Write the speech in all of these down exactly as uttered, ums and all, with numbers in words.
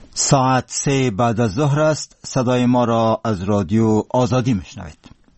ساعت سه بعد از ظهر است. صدای ما را از رادیو آزادی میشنوید.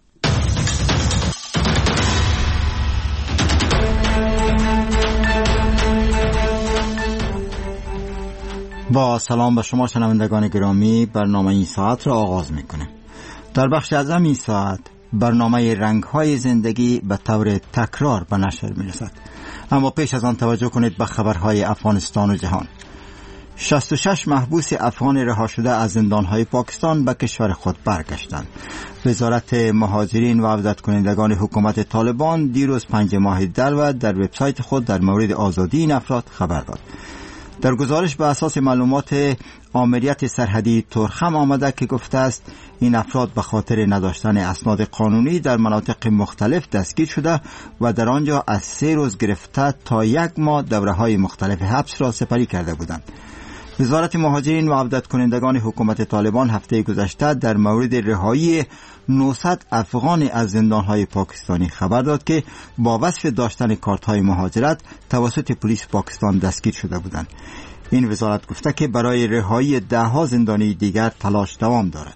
با سلام به شما شنوندگان گرامی، برنامه این ساعت را آغاز میکنیم. در بخش اعظم این ساعت برنامه رنگ‌های زندگی به طور تکرار به نشر میرسد. اما پیش از آن توجه کنید به خبرهای افغانستان و جهان. شصت و شش محبوس افغان رها شده از زندانهای پاکستان به کشور خود برگشتند. وزارت مهاجرین و عودت کنندگان حکومت طالبان دیروز پنج ماه دلو در وبسایت خود در مورد آزادی این افراد خبر داد. در گزارش به اساس معلومات آمریت سرحدی ترخم آمده که گفته است این افراد به خاطر نداشتن اسناد قانونی در مناطق مختلف دستگیر شده و در آنجا از سه روز گرفته تا یک ماه دوره‌های مختلف حبس را سپری کرده بودند. وزارت مهاجرین و عودت کنندگان حکومت طالبان هفته گذشته در مورد رهایی نهصد افغان از زندانهای پاکستانی خبر داد که با وصف داشتن کارت‌های مهاجرت توسط پلیس پاکستان دستگیر شده بودند. این وزارت گفته که برای رهایی ده‌ها زندانی دیگر تلاش دوام دارد.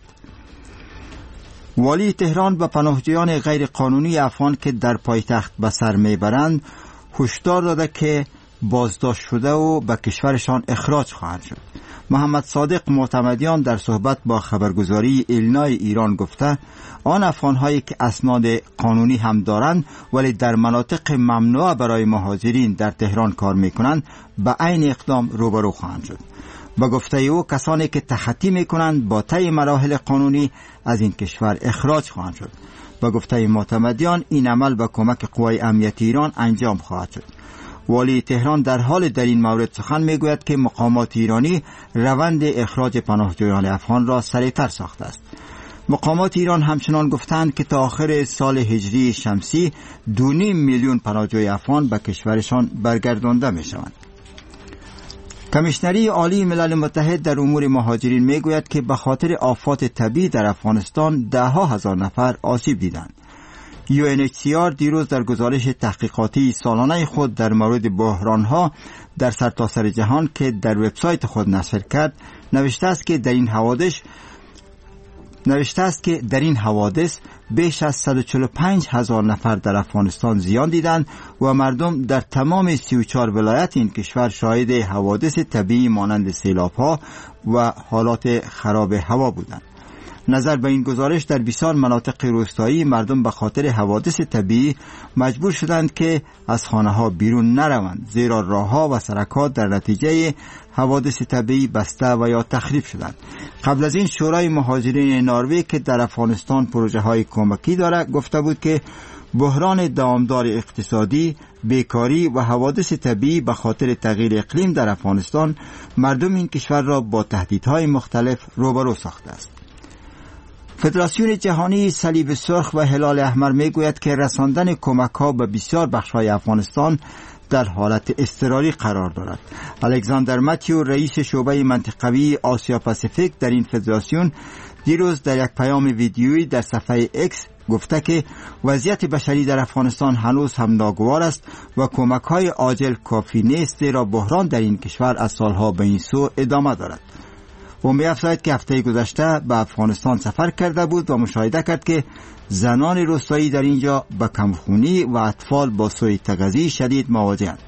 والی تهران به پناهجویان غیر قانونی افغان که در پایتخت به سر میبرند هشدار داده که بازداشت شده و به کشورشان اخراج خواهند شد. محمد صادق معتمدیان در صحبت با خبرگزاری ایلنای ایران گفته آن افغان‌هایی که اسناد قانونی هم دارند ولی در مناطق ممنوعه برای مهاجرین در تهران کار میکنند به عین اقدام روبرو خواهند شد. با گفته او کسانی که تخطی میکنند با طی مراحل قانونی از این کشور اخراج خواهند شد. با گفته معتمدیان این عمل با کمک قوای امنیتی ایران انجام خواهد شد. والی تهران در حال در این مورد سخن میگوید که مقامات ایرانی روند اخراج پناهجویان افغان را سریعتر ساخته است. مقامات ایران همچنان گفتند که تا آخر سال هجری شمسی دو نیم میلیون پناهجوی افغان به کشورشان برگردانده می شوند. کمیشنری عالی ملل متحد در امور مهاجرین میگوید که به خاطر آفات طبیعی در افغانستان ده ها هزار نفر آسیب دیدند. یو ان اچ سی آر دیروز در گزارش تحقیقاتی سالانه خود در مورد بحرانها در سرتاسر جهان که در وبسایت خود نشر کرد نوشته است که در این حوادث نوشته است که در این حوادث بیش از صد و چهل و پنج هزار نفر در افغانستان زیان دیدند و مردم در تمام سی و چهار ولایت این کشور شاهد حوادث طبیعی مانند سیلاب‌ها و حالات خراب هوا بودند. نظر به این گزارش در بسیار مناطق روستایی مردم به خاطر حوادث طبیعی مجبور شدند که از خانه ها بیرون نروند، زیرا راه ها و سرک ها در نتیجه حوادث طبیعی بسته و یا تخریب شدند. قبل از این شورای مهاجرین نروژ که در افغانستان پروژه های کمکی دارد گفته بود که بحران دوامدار اقتصادی، بیکاری و حوادث طبیعی به خاطر تغییر اقلیم در افغانستان مردم این کشور را با تهدیدهای مختلف روبرو ساخته است. فدراسیون جهانی صلیب سرخ و هلال احمر میگوید که رساندن کمک‌ها به بسیار بخش‌های افغانستان در حالت اضطراری قرار دارد. الکساندر متیو رئیس شعبه منطقوی آسیا پاسیفیک در این فدراسیون دیروز در یک پیام ویدیویی در صفحه ایکس گفته که وضعیت بشری در افغانستان هنوز هم ناگوار است و کمک‌های عاجل کافی نیست، زیرا بحران در این کشور از سالها به این سو ادامه دارد. و می‌افزاید که هفته گذشته به افغانستان سفر کرده بود و مشاهده کرد که زنان روستایی در اینجا به کمخونی و اطفال با سوء تغذیه شدید مواجه‌اند.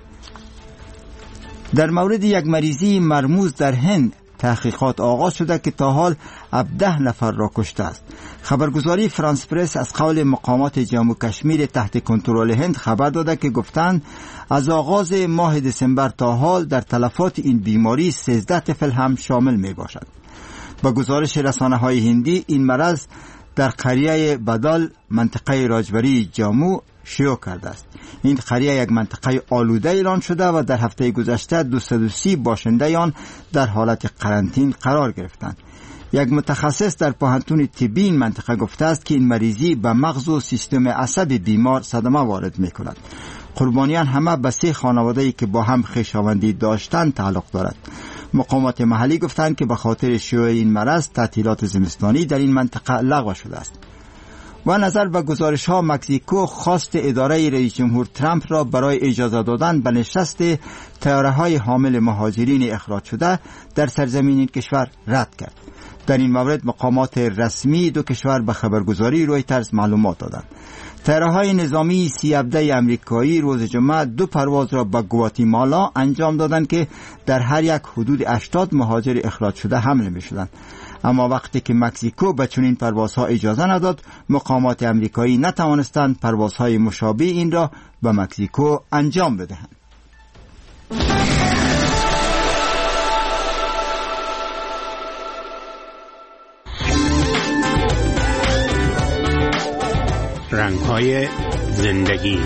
در مورد یک مریضی مرموز در هند تحقیقات آغاز شده که تا حال هفده نفر را کشته است. خبرگزاری فرانس پرس از قول مقامات جموں کشمیر تحت کنترل هند خبر داده که گفتند از آغاز ماه دسامبر تا حال در تلفات این بیماری سیزده طفل هم شامل می باشد. با گزارش رسانه‌های هندی این مرض در قریه بدال منطقه راجبری جموں شیوع کرده است. این قریه یک منطقه آلوده اعلان شده و در هفته گذشته دویست و سی باشنده آن در حالت قرنطینه قرار گرفتند. یک متخصص در پوهنتون طبی این منطقه گفته است که این مریضی به مغز و سیستم عصبی بیمار صدمه وارد می کند. قربانیان همه به سه خانواده‌ای که با هم خویشاوندی داشتند تعلق دارد. مقامات محلی گفتند که به خاطر شیوع این مرض تعطیلات زمستانی در این منطقه لغو شده است. و نظر به گزارش ها مکزیکو خواست اداره رئیس جمهور ترامپ را برای اجازه دادن به نشست طیاره های حامل مهاجرین اخراج شده در سرزمین این کشور رد کرد. در این مورد مقامات رسمی دو کشور به خبرگزاری رویترز معلومات دادند. طیاره‌های نظامی سی هفده امریکایی روز جمعه دو پرواز را به گواتیمالا انجام دادند که در هر یک حدود هشتاد مهاجر اخراج شده حمل می‌شدند. اما وقتی که مکزیکو به چنین پروازها اجازه نداد، مقامات امریکایی نتوانستند پروازهای مشابه این را به مکزیکو انجام بدهند. رنگ‌های زندگی.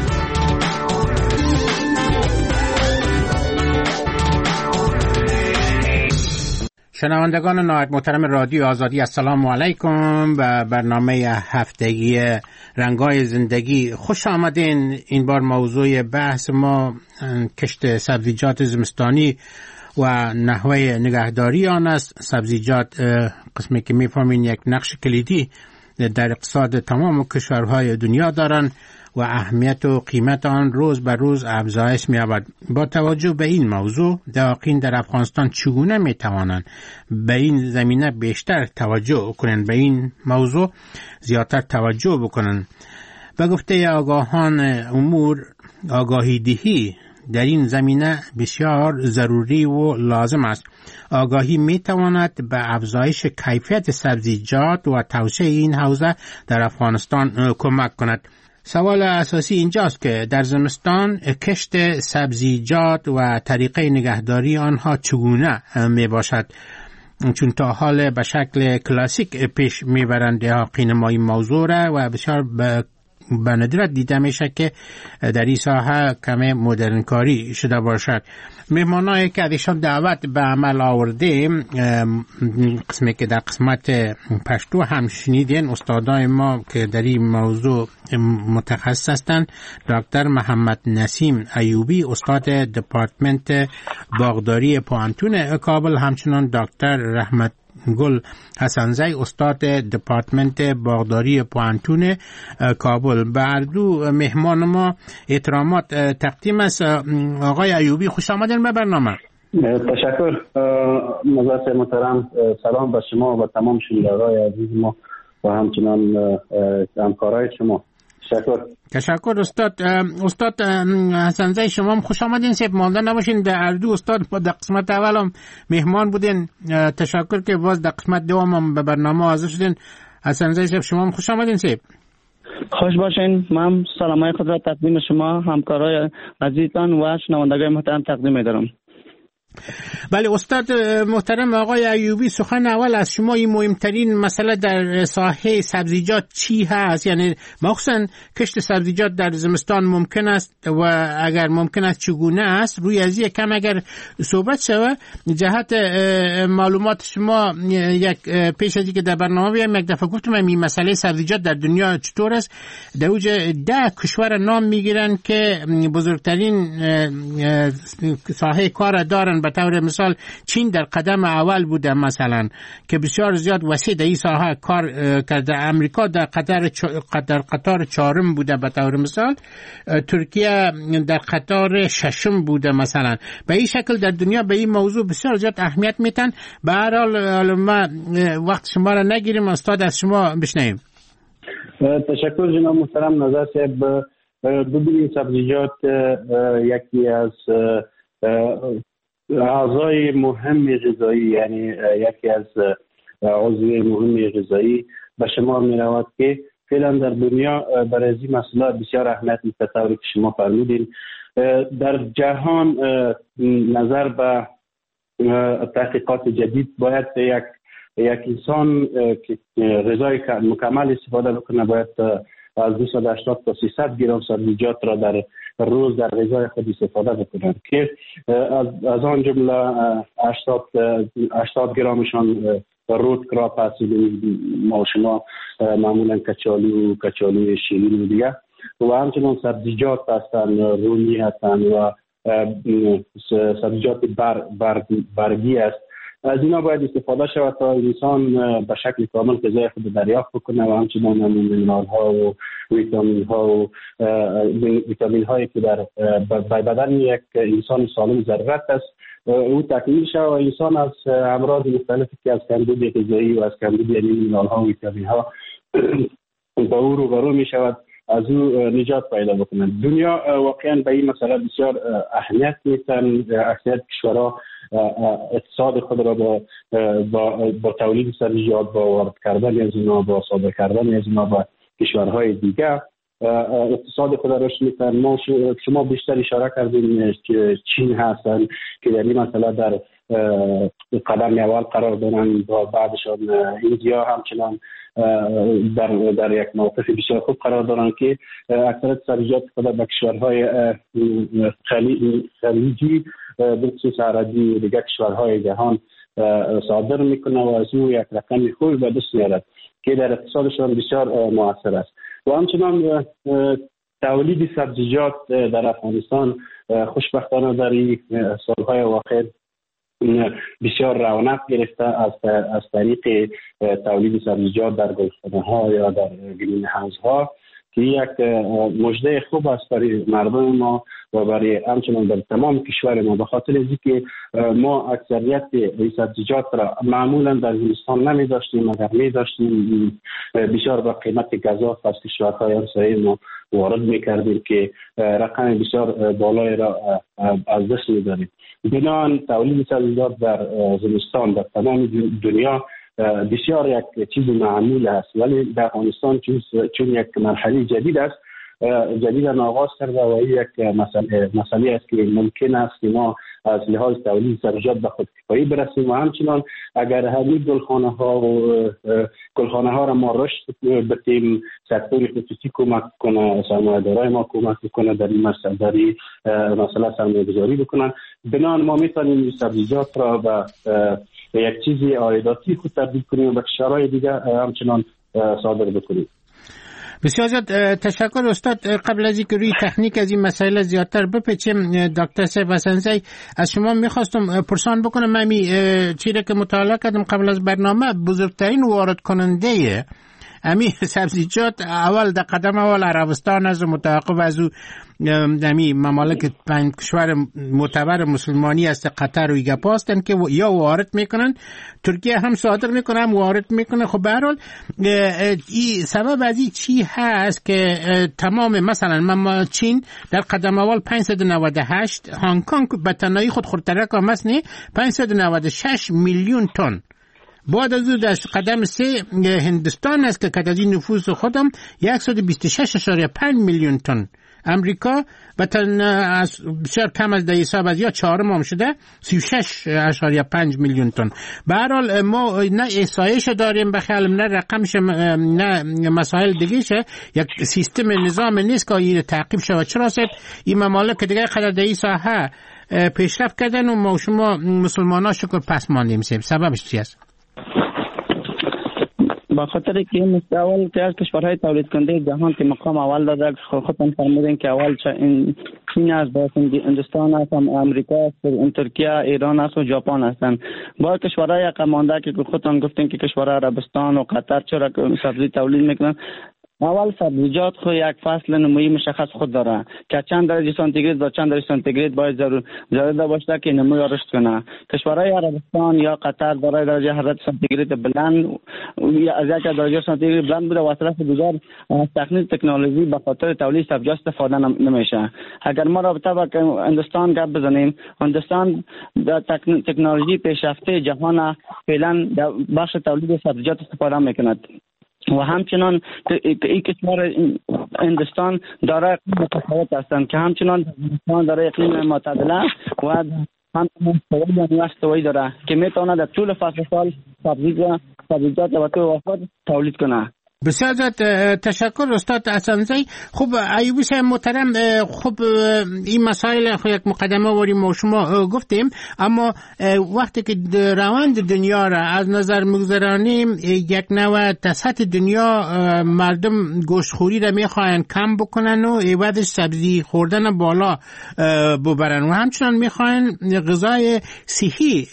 شنوندگان نهایت محترم رادیو آزادی، السلام علیکم. و برنامه هفتگی رنگ‌های زندگی خوش آمدین. این بار موضوع بحث ما کشت سبزیجات زمستانی و نحوه نگهداری آن است. سبزیجات قسمی که می‌فهمین یک نقش کلیدی در اقتصاد تمام کشورهای دنیا دارند و اهمیت و قیمت آن روز به روز افزایش می‌یابد. با توجه به این موضوع، دقیقاً در افغانستان چگونه می‌توانند به این زمینه بیشتر توجه کنند، به این موضوع زیادتر توجه بکنند؟ به گفته آگاهان امور، آگاهی دهی در این زمینه بسیار ضروری و لازم است. آگاهی می تواند به افزایش کیفیت سبزیجات و توسعه این حوزه در افغانستان کمک کند. سوال اساسی اینجاست که در زمستان کشت سبزیجات و طریقه نگهداری آنها چگونه می باشد؟ چون تا حال به شکل کلاسیک پیش می برند یقین ما این موضوع را و بسیار به به ندرت دیده میشه که در این ساحه کمی مدرن کاری شده باشد. مهمانایی که ازشان دعوت به عمل آوردیم، قسمی که در قسمت پشتو هم شنیدین، استادای ما که در این موضوع متخصص هستند: دکتر محمد نسیم ایوبی، استاد دپارتمنت باغداری پوهنتون کابل، همچنان دکتر رحمت گل حسنزی، استاد دپارتمنت باغداری پوهنتون کابل. بر دو مهمان ما احترامات تقدیم است. آقای ایوبی، خوش آمدین به برنامه. تشکر. نظرت محترم، سلام به شما و تمام شنوندگان عزیز ما و همچنان همکارای شما. تشکر. تشکر استاد. استاد حسنزی، شما هم خوش آمدین. سیب مانده نباشین. در اردو استاد در قسمت اول هم مهمان بودین. تشکر که باز در قسمت دوم هم به برنامه حاضر شدین. حسنزی صاحب، شما هم خوش آمدین. سیب خوش باشین. من سلامای خود را تقدیم شما، همکارای عزیزان و شنوندگان محترم تقدیم می‌دارم. بله استاد محترم آقای ایوبی، سخن اول از شما، این مهمترین مسئله در ساحه سبزیجات چی هست؟ یعنی مخصوصا کشت سبزیجات در زمستان ممکن است و اگر ممکن است چگونه است؟ روی از یک کم اگر صحبت شود جهت معلومات شما. یک پیش از اینکه در برنامه بیایم یک دفعه گفتم این مسئله سبزیجات در دنیا چطور است. در اوج ده کشور نام میگیرن که بزرگترین ساحه کار دارن. به طور مثال چین در قدم اول بوده مثلا که بسیار زیاد وسیع در این ساحه کار کرده. امریکا در قطار در قطار چهارم بوده به طور مثال. ترکیه در قطار ششم بوده مثلا. به این شکل در دنیا به این موضوع بسیار زیاد اهمیت میتن. به هر حال ما وقت شما را نگیریم، استاد از شما بشنویم. تشکر جناب محترم. نظر صاحب، ببینید سبزیجات یکی از اعضای مهم غذایی، یعنی یکی از عضوی مهم غذایی به شمار می رود که فعلا در دنیا برای این مسئله بسیار اهمیت می‌طلبه که شما فرمودین. در جهان نظر به تحقیقات جدید باید یک یک انسان که غذای مکمل استفاده بکنه باید از دویست و هشتاد تا سیصد گرم سبزیجات را در روز در غذای خود استفاده بکنند که از از آن جمله هشتاد گرمشان رود کراپ هست، ما شما معمولا کچالو و کچالوی شیرین و دیگه، و همچنان سبزیجات هستند، رومی هستند و سبزیجات بر برگی است از اینا باید استفاده شود تا انسان به شکل کامل غذای خود دریافت بکنه و همچنان مینرال ها و ویتامین ها و ویتامین هایی که در بدن یک انسان سالم ضرورت است او تکمیل شود و انسان از امراض مختلفی که از کمبود غذایی و از کمبود مینرال ها و ویتامین ها با او روبرو می شود از او نجات پیدا بکنند. دنیا واقعا به این مسئله بسیار اهمیت میدن. اکثر کشورها اقتصاد خود را با با, با تولید سبزیجات، با وارد کردن از اینا، با صادر کردن از اینا با کشورهای دیگر اقتصاد خود را رشد میدن. ما شما بیشتر اشاره کردیم که چین هستن که در این مسئله در قدم اول قرار دارن و بعدشان ایندیا همچنان در در یک موقف بسیار خوب قرار دارن که اکثر سبزیجات خود به کشورهای خلیجی به خصوص عربی و دیگر کشورهای جهان صادر میکنه و از او یک رقم خوبی به دست میارد که در اقتصادشان بسیار مؤثر است. و همچنان تولید سبزیجات در افغانستان خوشبختانه در این سالهای اواخر بسیار رونق گرفته از از طریق تولید سبزیجات در گلخانه ها یا در گرین هاوس ها که یک مژده خوب است برای مردم ما و برای همچنان در تمام کشور ما، به خاطر اینکه ما اکثریت این سبزیجات را معمولا در زمستان نمی داشتیم مگر می داشتیم بسیار با قیمت گزاف از کشورهای همسایه ما وارد می کردیم که رقم بسیار بالای را از دست می داریم. بنابراین تولید سبزیجات در زمستان در تمام دنیا بسیار یک چیز معمول است، ولی در افغانستان چون یک مرحله جدید است جدیدن آغاز کرده و یک مسئله مسئله است که ممکن است که ما از لحاظ تولید سبزیجات به خودکفایی برسیم و همچنان اگر همین گلخانه ها و گلخانه ها را ما رشد بدیم، سکتور خصوصی کمک کنه، سرمایه‌دارای ما کمک کنه در این مسئله در این مسئله سرمایه‌گذاری بکنن، بنابراین ما میتونیم سبزیجات را به یک چیزی عایداتی خود تبدیل کنیم و به کشورهای دیگر همچنان صادر بکنیم. بسیار زیاد تشکر استاد. قبل از اینکه روی تکنیک از این مسائل زیادتر بپیچیم، دکتر سیف حسنزی از شما میخواستم پرسان بکنم. من چیزی که مطالعه کردم قبل از برنامه، بزرگترین وارد کننده امی سبزیجات اول در قدم اول عربستان از متوقف از او امی ممالک پنج کشور معتبر مسلمانی است، قطر و ایگا پاستن که یا وارد میکنن، ترکیه هم صادر میکنه هم وارد میکنه. خب به هر حال این سبب از این چی هست که تمام مثلا ما چین در قدم اول پانصد و نود و هشت، هنگ کنگ به تنهایی خود خورترک هم است نه پانصد و نود و شش میلیون تن، بعد از او در قدم سه هندوستان است که کدازی نفوس خودم صد و بیست و شش اشاریه پنج میلیون تن، امریکا و تن بسیار کم از ده حساب از یا چهارم هم شده سی و شش اشاریه پنج میلیون تن. به هر حال ما نه احصایش داریم به خیالم، نه رقمش، نه مسائل دیگه شه، یک سیستم نظام نیست که این تعقیب شود. چرا صاحب این ممالک دیگه قدر در این ساحه پیشرفت کردن و ما شما مسلمان ها شکر پس ماندیم؟ سببش چی است؟ با خاطر که این اول که از کشورهای تولید کننده جهان که مقام اول داده، خودتون فرمودین که اول چین است، باز هندوستان است، امریکا است، ترکیه، ایران است و ژاپن هستند. با کشورهای قمانده که خودتون گفتین که کشورهای عربستان و قطر چرا سبزی تولید میکنن، اول سبزیجات خو یک فصل نمویی مشخص خود داره که چند درجه سانتیگراد با چند درجه سانتیگراد باید ضرور ضرور باشه که نمو رشد کنه. کشورهای عربستان یا قطر دارای درجه حرارت سانتیگراد بلند یا از یک درجه سانتیگراد بلند بوده و از طرف دیگر تکنیک تکنولوژی به خاطر تولید سبزیجات استفاده نمیشه. اگر ما رابطه با هندوستان گپ بزنیم، هندوستان در تکنولوژی پیشرفته جهان فعلا در بخش تولید سبزیجات استفاده میکنه و همچنان این کشور هندوستان داره اقلیم متفاوت هستند که همچنان هندوستان داره اقلیم معتدله و همچنان استوایی و استوایی داره که میتونه در طول فصل سال سبزیجات سبزیجات و تو وفات تولید کنه. بسیار زیاد تشکر استاد حسن‌زی. خوب ایوبی صاحب محترم، خوب این مسائل خو یک مقدمه وری ما شما گفتیم، اما وقتی که روند دنیا را از نظر میگذرانیم، یک نوع سطح دنیا مردم گوشتخوری را میخواین کم بکنن و عوضش سبزی خوردن بالا ببرن و همچنان میخواین غذای صحی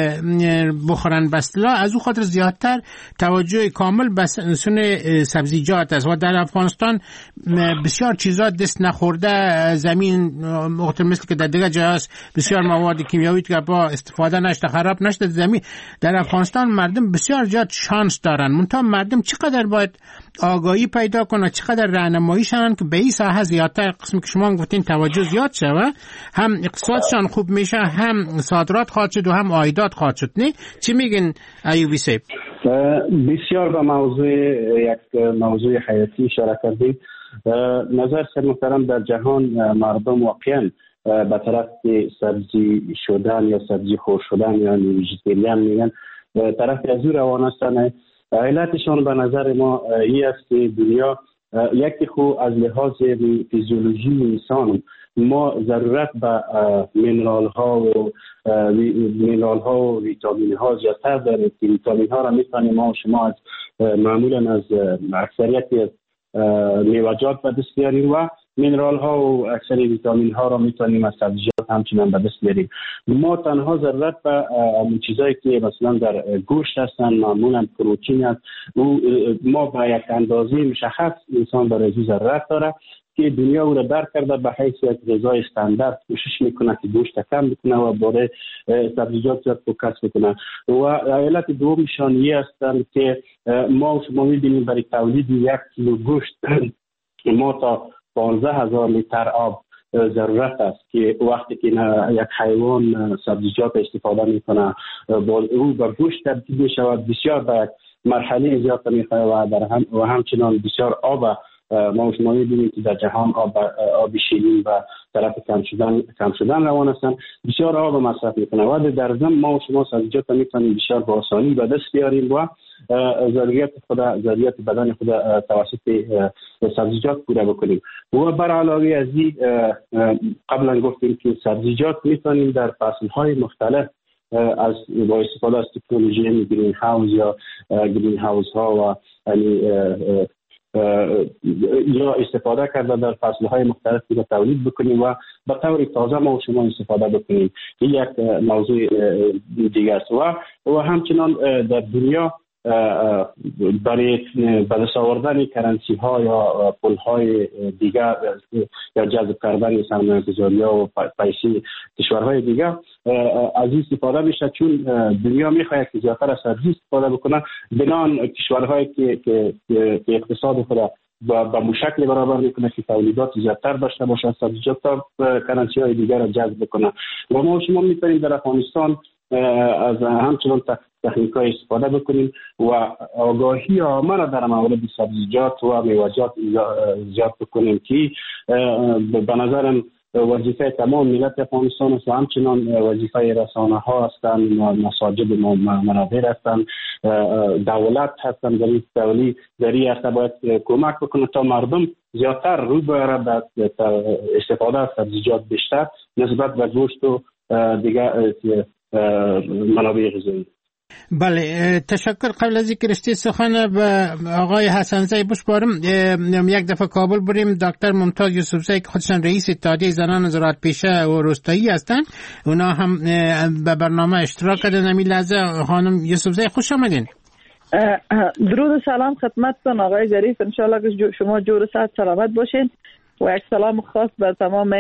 بخورن. بس از او خاطر زیادتر توجه کامل به سن سبزیجات است و در افغانستان بسیار چیزا دست نخورده زمین مختلف مثل که در دیگه جای است بسیار مواد کیمیایی که با استفاده نشده خراب نشده زمین. در افغانستان مردم بسیار زیاد شانس دارن، منتها مردم چقدر باید آگاهی پیدا کنه، چقدر راهنمایی شون که به این ساحه زیادتر قسم که شما گفتین توجه زیاد شوه، هم اقتصادشان خوب میشه، هم صادرات خواهد شد و هم عایدات خواهد شد. نه چی میگن ایوبی صاحب؟ بسیار به موضوع یک موضوع حیاتی اشاره کردید. نظر سر محترم در جهان مردم واقعا به طرف سبزی شدن یا سبزی خور شدن یا ویژیتریان میگن طرف از او روان هستن. علتشان به نظر ما این است که دنیا یکی خو از لحاظ فیزیولوژی انسان ما ضرورت به مینرال ها و مینرال ها و ویتامین ها زیادتر داریم که ویتامین ها را میتونیم ما و شما از معمولا از اکثریت میوه‌جات به دست بیاریم و مینرال ها و اکثر ویتامین ها را میتونیم از سبزیجات همچنان به دست بیاریم. ما تنها ضرورت به اون چیزایی که مثلا در گوشت هستن معمولا پروتئین است، ما با یک اندازه مشخص انسان برای این ضرورت داره که دنیا او را درک کرده به حیث یک غذای استاندارد کوشش میکنه که گوشت کم بکنه و برای سبزیجات زیاد فوکس بکنه. و علت دومشان این هستند که ما شما میبینیم برای تولید یک کیلو گوشت ما تا پانزده هزار لیتر آب ضرورت است که وقتی که یک حیوان سبزیجات استفاده میکنه او به گوشت تبدیل میشود بسیار به یک مرحله زیاد میخواد و در هم و همچنان بسیار آب ما شما می‌بینیم که در جهان آب آب شیرین و طرف کم شدن کم شدن روان هستند، بسیار آب مصرف میکنه و در ضمن ما و شما سبزیجات میتونیم بسیار با آسانی به دست بیاریم و ضروریات خود ضروریات بدن خود توسط سبزیجات پوره بکنیم. و بر علاوه از این قبلا گفتیم که سبزیجات میتونیم در فصل‌های مختلف از با استفاده از تکنولوژی گرین هاوس یا گرین هاوس ها و یعنی یا استفاده کرده در فصلهای مختلفی را تولید بکنیم و به طور تازه ما و شما استفاده بکنیم. این یک موضوع دیگر است و و همچنان در دنیا برای به دست آوردن کرنسی ها یا پول های دیگر یا جذب کردن سرمایه‌گذاری ها و پیسه کشورهای دیگر از این استفاده میشه، چون دنیا میخواهد که زیادتر از سبزی استفاده بکنه بنان کشورهایی که که اقتصاد خود با مشکل برابر میکنه که تولیدات زیادتر داشته باشه سبزیجات تا کرنسی های دیگر را جذب بکنه. و ما شما میتونیم در افغانستان از همچنان تکنیک‌های استفاده بکنیم و آگاهی عامه را در مورد سبزیجات و میوه‌جات زیاد بکنیم که به نظرم وظیفه تمام ملت افغانستان است و همچنان وظیفه رسانه ها هستند، مساجد منابر هستند، دولت هستند، در این تولی در این هسته باید کمک بکنه تا مردم زیادتر روی بیاره به استفاده از سبزیجات بیشتر نسبت به گوشت و دیگر منابع غذایی. بله، تشکر. قبل از اینکه رشته سخن به آقای حسن‌زی بسپارم، یک دفعه کابل بریم. دکتر ممتاز یوسفزی که خودشان رئیس اتحادیه زنان زراعت پیشه و روستایی هستند، اونا هم به برنامه اشتراک کردن. همین لحظه خانم یوسفزی خوش آمدین. درود و سلام خدمتتون آقای ظریف، انشالله که شما جور صحت سلامت باشین و یک سلام خاص بر تمام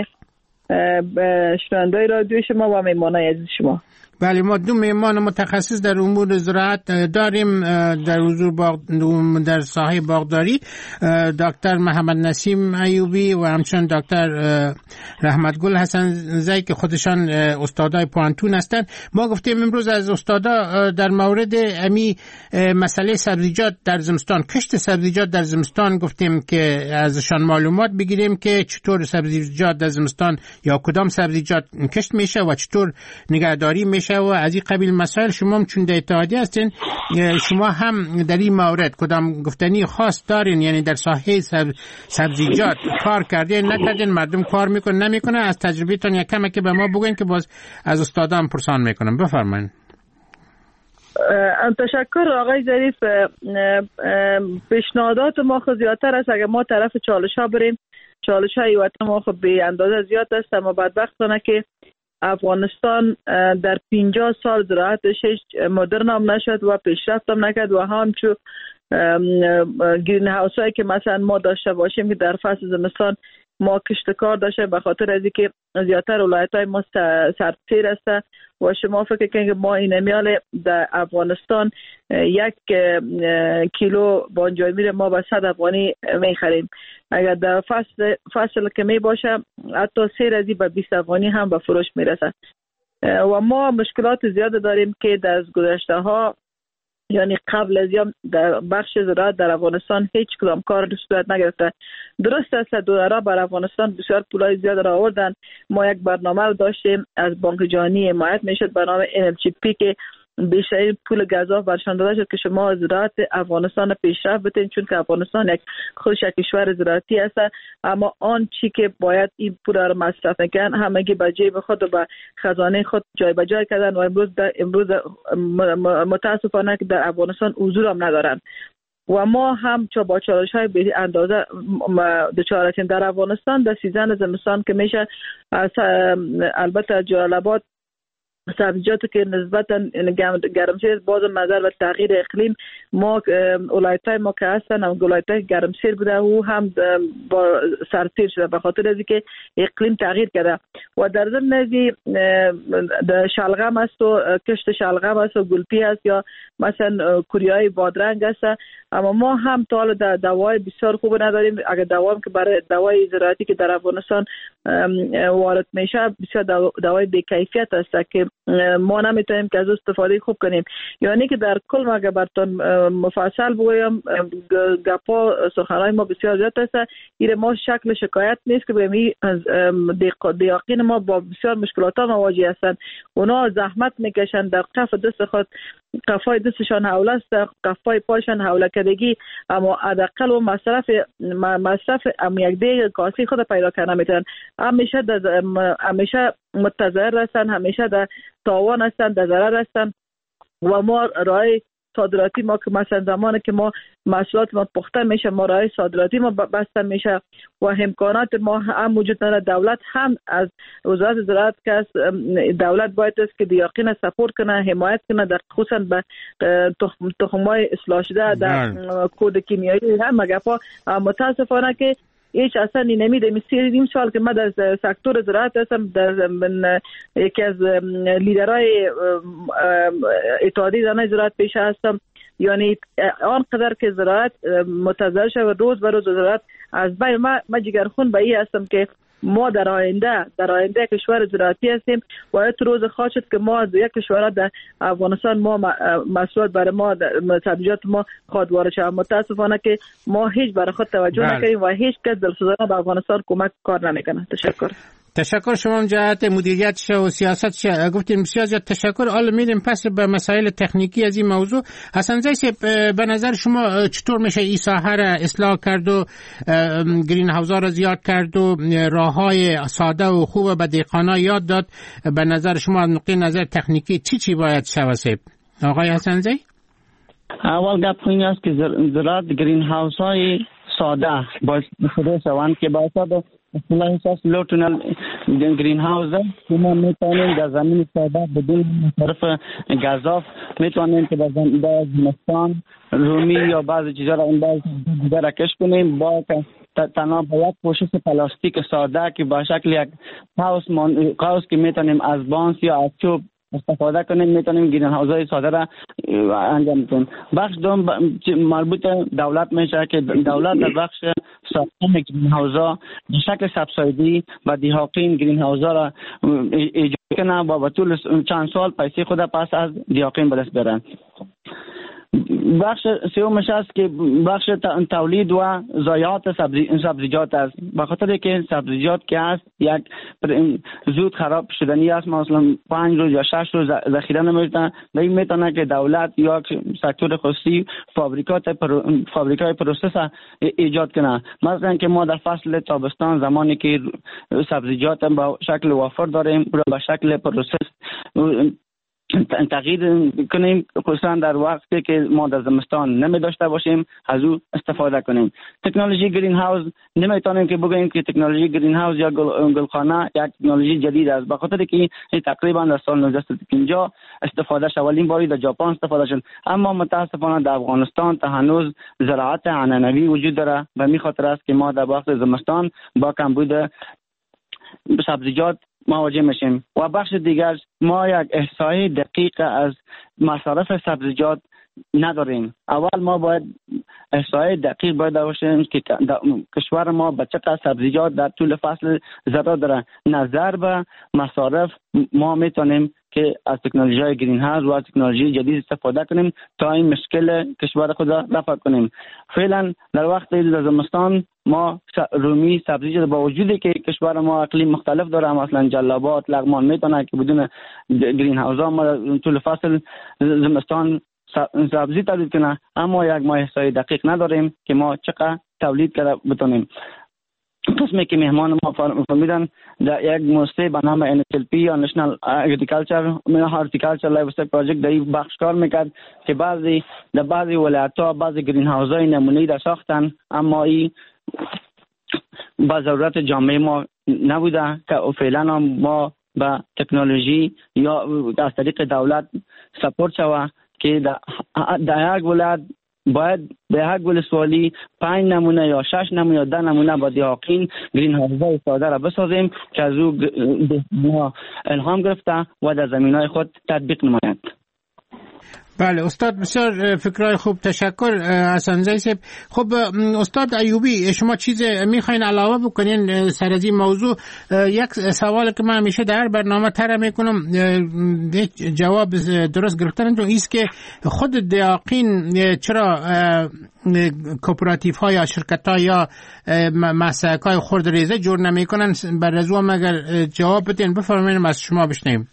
شنونده‌های رادیو شما و مهمانای عزیز شما. بله، ما دو مهمان متخصص در امور زراعت داریم در حضور باغ در ساحه باغداری، دکتر محمد نسیم ایوبی و همچنین دکتر رحمتگل حسن‌زی که خودشان استادای پوانتون هستند. ما گفتیم امروز از استادا در مورد امی مسئله سبزیجات در زمستان، کشت سبزیجات در زمستان گفتیم که ازشان معلومات بگیریم که چطور سبزیجات در زمستان یا کدام سبزیجات کشت میشه و چطور نگهداری میشه و از این قبیل مسائل. شما هم چون در اتحادیه هستین، شما هم در این مورد کدام گفتنی خاص دارین؟ یعنی در ساحه سب... سبزیجات کار کردین نکردین؟ مردم کار میکنن نمیکنن؟ از تجربیتون یک کمی که به ما بگین که باز از استادان پرسان میکنم. بفرمایید. تشکر آقای ظریف. پیشنهادات ما خود زیادتر است. اگر ما طرف چالش ها بریم، چالش های وطن ما خود به اندازه زیاد است، اما بدبختانه که افغانستان در پنجاه سال زراعتش مدرن هم نشد و پیشرفت هم نکرد و همچون گرین هاوس هایی که مثلا ما داشته باشیم که در فصل زمستان ما کشتکار داشته، به خاطر از اینکه زیادتر ولایت های ما سرسیر است و شما فکر کنید ما این میال در افغانستان یک کیلو بانجای میره ما به صد افغانی میخریم. اگر در فصل فصل که می باشه حتی سه رزی به بیست افغانی هم به فروش میرسه و ما مشکلات زیاد داریم که در گذشته ها، یعنی قبل از یا در بخش زراعت در افغانستان هیچ کدام کار صورت نگرفته. درست است دولارا بر افغانستان بسیار پولای زیاد را آوردن. ما یک برنامه رو داشتیم از بانک جهانی حمایت میشد به نام ان ال جی پی که بیشترین پول گزاف برشان داده شد که شما زراعت افغانستان پیشرفت بتین، چون که افغانستان یک خودش یک کشور زراعتی است، اما آن چی که باید این پول را مصرف نکنن همگی به جیب خود و به خزانه خود جای به جای کردن و امروز در امروز متاسفانه که در افغانستان حضور هم ندارن و ما هم چه با چالش های به اندازه دچار هستیم در افغانستان. در سیزن زمستان که میشه البته جلال آباد سبزیجاتی که نسبتا گرمسیر باز نظر به تغییر اقلیم ما ولایت‌های ما که هستن هم ولایت‌های گرمسیر بوده و هم با سرسیر شده به خاطر از اینکه اقلیم تغییر کرده و در ضمن ازی شلغم است و کشت شلغم است و گلپی است یا مثلا کوریای بادرنگ است، اما ما هم تا حالا دوای بسیار خوب نداریم. اگر دوام که برای دوای زراعتی که در افغانستان وارد میشه بسیار دوای بی کیفیت است که ما نمیتونیم که از استفاده خوب کنیم. یعنی که در کل ما اگر براتون مفصل بگویم گپا سخنهای ما بسیار زیاد است. این ما شکل شکایت نیست که بگیم دیاقین ما با بسیار مشکلات ها مواجه هستند. اونا زحمت میکشن در قف دست خود، قفای دستشان حوله است، قفای پایشان حوله کردگی، اما حداقل و مصرف مصرف ام یک دیگ کاسه خود پیدا کردن میتونن. همیشه در همیشه متضرر هستن، همیشه در تاوان هستن، در ضرر هستن و ما رای صادراتی ما که مثلا زمانی که ما محصولات ما پخته میشه ما رای صادراتی ما بسته میشه و امکانات ما هم وجود نداره. دولت هم از وزارت زراعت که دولت باید است که دیاقین سپورت کنه، حمایت کنه، در خصوصا به تخم‌های اصلاح شده در کود کیمیایی هم مگفا. متاسفانه که هیچ اصلا نمیده. مثل این سال که من در سکتور زراعت هستم، در من یکی از لیدرهای اتحادیه زنان زراعت پیش هستم، یعنی آنقدر که زراعت متضرر شد و روز به روز زراعت از بین ما ما جگرخون به این هستم که ما در آینده در آینده کشور زراعتی هستیم و یک روز خواهد شد که ما از یک کشور در افغانستان ما محصولات برای ما سبزیجات ما خود وارد شود. متاسفانه که ما هیچ برای خود توجه نکنیم و هیچ کس دلسوزانه به افغانستان کمک کار نمیکنه. تشکر. تشکر شما جهت مدیریت و سیاست گفتیم بسیار زیاد تشکر. حالا میریم پس به مسائل تکنیکی از این موضوع. حسن زی به نظر شما چطور میشه این ساحه را اصلاح کرد و گرین هاوزا را زیاد کرد و راههای ساده و خوب به دهقانا یاد داد؟ به نظر شما از نقطه نظر تکنیکی چی چی باید شود آقای حسن زی؟ اول گپ این است که زراعت گرین هاوس های ساده باید بخوده شوند که باید اصلا اساس لو تونل گرین هاوس که ما میتونیم در زمین ساده بدون مصرف گزاف میتونیم که در زمستان رومی یا بعضی چیزا را انداز دیگر کش کنیم با تنها با یک پوشش پلاستیک ساده که با شکل یک هاوس هاوس که میتونیم از بانس یا از چوب استفاده کنیم میتونیم گرین هاوزهای ساده را انجام کنیم. بخش دوم مربوط دولت میشه که دولت در بخش ساختن گرین هاوزها به شکل سبسایدی و دیاقین گرین هاوزها را ایجاد کنه و به طول چند سال پیسه خود پس از دیاقین به دست بیارن. بخش سومش است که بخش تولید و ضایعات سبزی سبزیجات است. به خاطر که سبزیجات که است یک زود خراب شدنی است، مثلا پنج روز یا شش روز ذخیره نمی‌دارن. این میتونه که دولت یا سکتور خصوصی فابریکات پر... فابریکای پروسس ایجاد کنه. مثلا که ما در فصل تابستان زمانی که سبزیجات به شکل وافر داریم و به شکل پروسس تغییر کنیم، خصوصا در وقتی که ما در زمستان نمی داشته باشیم از او استفاده کنیم. تکنولوژی گرین هاوس نمیتونیم که بگوییم که تکنولوژی گرین هاوس یا گل... گلخانه یک تکنولوژی جدید است، به خاطر که این تقریبا در سال نوزده صد و پنجاه استفاده شد. اولین باری در ژاپن استفاده شد، اما متاسفانه در افغانستان تا هنوز زراعت عنعنوی وجود داره. به می خاطر است که ما در وقت زمستان با کمبود سبزیجات مواجه میشیم. و بخش دیگر ما یک احصایی دقیق از مصارف سبزیجات نداریم. اول ما باید احصایی دقیق باید داشتیم که کشور ما به چقدر سبزیجات در طول فصل ضرر داره. نظر به مصارف ما میتونیم که از تکنولوژی گرین هاوس و از تکنولوژی جدید استفاده کنیم تا این مشکل کشور خود را رفع کنیم. فعلا در وقت زمستان ما رومی سبزیجات با وجودی که کشور ما اقلیم مختلف داره، مثلا جلابات، لغمان میتونه که بدون گرین هاوس ها ما طول فصل زمستان سبزی تولید کنه، اما یک ما احصایی دقیق نداریم که ما چقدر تولید کرده بتونیم. قسمی که مهمان ما فرمیدن در یک موسسه به نام ان اچ ال پی یا نشنال اگریکالچر هارتیکالچر لایوستاک پروژکت در این بخش کار میکرد که بعضی در بعضی ولایت‌ها بعضی گرین هاوس های نمونه‌ای را ساختن، اما این با ضرورت جامعه ما نبوده که فعلا ما با تکنولوژی یا از طریق دولت سپورت شوه که در یک ولایت باید به یک ولسوالی پنج نمونه یا شش نمونه یا ده نمونه با دیاقین گرین هاوس ساده را بسازیم که از او الهام گرفته و در زمینهای خود تطبیق نماید. بله استاد، بسیار فکرهای خوب، تشکر حسن زی صاحب. خب استاد ایوبی، شما چیز میخواین علاوه بکنین سر از این موضوع؟ یک سوال که من همیشه در برنامه طرح میکنم جواب درست گرفتن ایست که خود دیاقین چرا کوپراتیف ها یا شرکت ها یا مسلک های خرد ریزه جور نمیکنن؟ بر از اون اگر جواب بدین بفرمایید از شما بشنویم.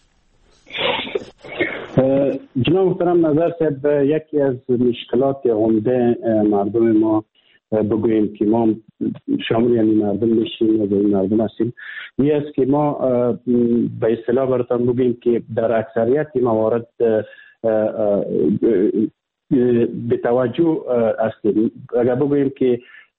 جناب محترم نظر صاحب، یکی از مشکلات عمده مردم ما بگوییم که ما شامل یعنی مردم میشیم و این مردم هستیم، این است که ما به اصطلاح براتون بگوییم که در اکثریت موارد به توجه هستیم. اگر بگوییم که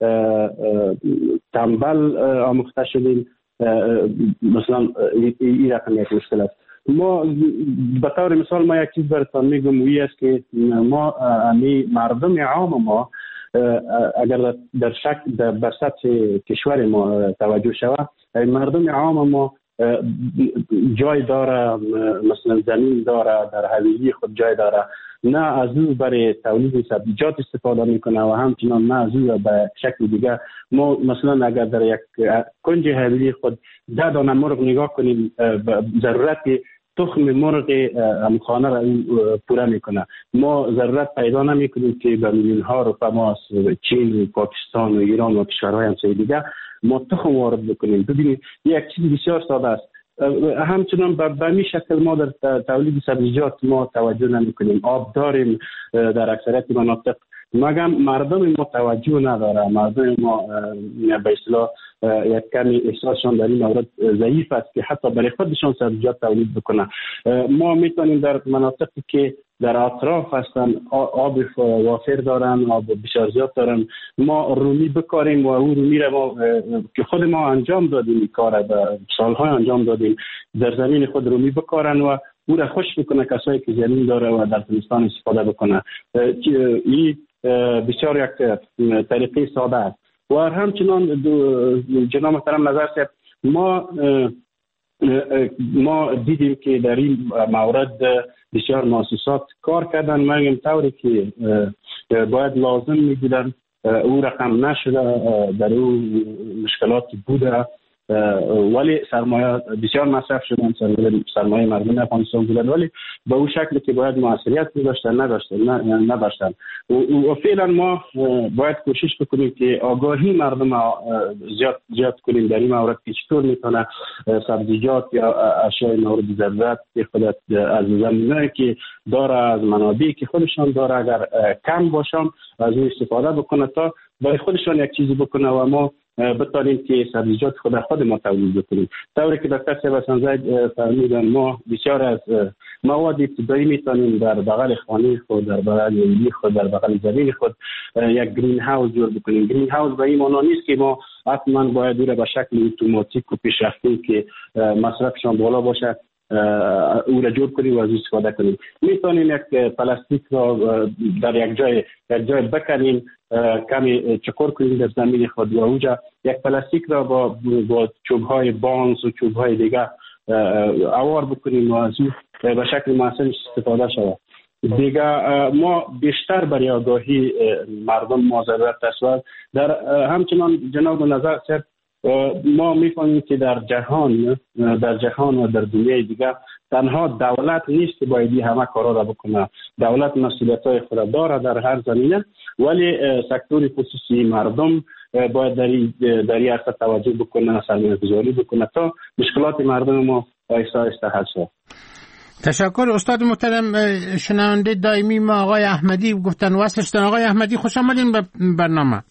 تنبل آموخته شدیم، مثلا این رقم یک مشکل است. ما به طور مثال ما یک چیز براتون میگم، وی است که ما امی مردم عام ما اگر در شک در بر سطح کشور ما توجه شود، مردم عام ما جای داره، مثلا زمین داره، در حویلی خود جای داره، نه از او برای تولید سبزیجات استفاده میکنه و همچنان نه از او به شکل دیگه. ما مثلا اگر در یک کنج حویلی خود ده دانه مرغ نگاه کنیم، ضرورت تخم مرغ خانه را پوره میکنه. ما ضرورت پیدا نمیکنیم که به میلیون ها روپیه ما از چین و پاکستان و ایران و کشورهای همسایه دیگه ما تخم وارد بکنیم. ببینید یک چیز بسیار ساده است. همچنان به می شکل ما در تولید سبزیجات ما توجه نمیکنیم. آب داریم در اکثریت مناطق، مگر مردم ما توجه نداره. مردم ما به اصطلاح یک کمی احساسشان در این مورد ضعیف است که حتی برای خودشان سبزیجات تولید بکنه. ما میتونیم در مناطقی که در اطراف هستن آب وافر دارن، آب بسیار زیاد دارن، ما رومی بکاریم و اون رومی را ما که خود ما انجام دادیم، کار به سالهای انجام دادیم، در زمین خود رومی بکارن و او را خوش بکنه کسایی که زمین داره و در زمستان استفاده بکنه. این بسیار یک طریقه ساده است. و همچنان جناب محترم نظر صاحب، ما ما دیدیم که در این مورد بسیار مؤسسات کار کردن، مگم طوری که باید لازم می‌دیدن او رقم نشده، در او مشکلاتی بوده ولی سرمایه بسیار مصرف شدن، سرمایه مردم افغانستان بودن ولی به اون شکلی که باید موثریت داشتن نداشتن نداشتن و فعلا ما باید کوشش بکنیم که آگاهی مردم زیاد زیاد کنیم در این مورد که چطور میتونه سبزیجات یا اشیاء مورد ضرورت که خودت از زمینه‌ای که داره، از منابعی که خودشان داره، اگر کم باشن از اون استفاده بکنه تا برای خودشان یک چیزی بکنه و ما بتانیم که سبزیجات خود خود ما تولید بکنیم. طوری که دکتر صاحب حسن زید فرمودن ما بسیار از مواد ابتدایی میتونیم در بغل خانه خود، در بغل ایلی خود، در بغل زمین خود یک گرین هاوس جور بکنیم. گرین هاوس به این معنی نیست که ما حتما باید او را به شکل اتوماتیک و پیشرفته که مصرفشان بالا باشه او را جور کنیم و از استفاده کنیم. میتونیم یک پلاستیک را در یک جای یک جای بکنیم، کمی چکور کنیم در زمین خود و اونجا یک پلاستیک را با با چوب‌های بانس و چوب‌های دیگه اوار بکنیم و از اون به شکل مؤثر استفاده شود. دیگه ما بیشتر برای آگاهی مردم ما ضرورت است. در همچنان جناب نظر صاحب ما می‌فهمیم که در جهان در جهان و در دنیای دیگه تنها دولت نیست که باید همه کارا را بکنه. دولت مسئولیت‌های خود داره در هر زمینه، ولی سکتور خصوصی مردم باید در این در این عرصه توجه بکنه، سرمایه‌گذاری بکنه تا مشکلات مردم ما آهسته آهسته حل شود. تشکر. استاد محترم، شنونده دائمی ما آقای احمدی گفتن وصل شدن. آقای احمدی خوش آمدین به برنامه.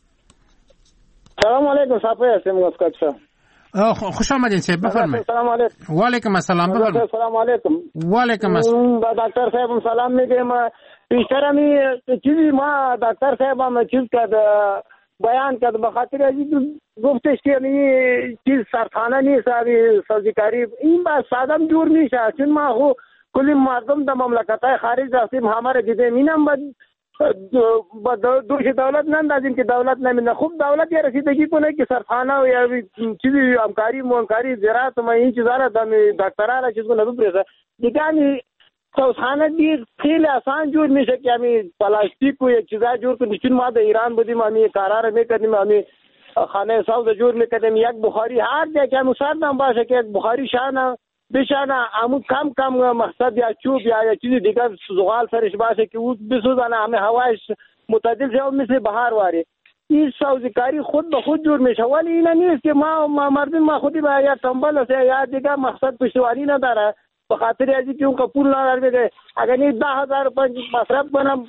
سلام علیکم. صافی هستم مسکات شما. خوش آمدین صاحب، بفرمایید. سلام علیکم. و علیکم السلام. بفرمایید. سلام علیکم. و علیکم السلام. دکتر صاحب سلام میگم. بیشتر می چیزی ما دکتر صاحب هم چیز کرد بیان کرد به خاطر از گفتش که این چیز سرطانه نیست، این سازیکاری این با سادم جور میشه. چون ما خو کلی مردم در مملکت‌های خارج رفتیم، همه را دیدیم. اینم با دوش دولت نندازیم که دولت نمیده. خوب دولت یه رسیدگی کنه که سرطانه و یا چیزی همکاری مونکاری زراعت و این چیزا را دکترها را چیز کنه بپرسه دیگه. همین توسخانه دیر خیلی آسان جور میشه که همین پلاستیک و یک چیزا جور کنیم. چون ما در ایران بودیم همین کارا را میکردیم، همین خانه ساز جور میکردیم. یک بخاری هر جا که همون سردم باشه که یک بخاری شانه بشانه همون کم کم مقصد یا چوب یا یا چیزی دیگه زغال سرش باشه که او بسوزانه همه هوایش متعدل شه مثل بهار واره. این سازیکاری خود به خود جور میشه. ولی این نیست که ما, ما مردم ما خودی با یا تنبل است یا دیگه مقصد پشتوانی نداره به خاطر ازی که اون که پول نداره. اگر این ده هزار پنج مصرف کنم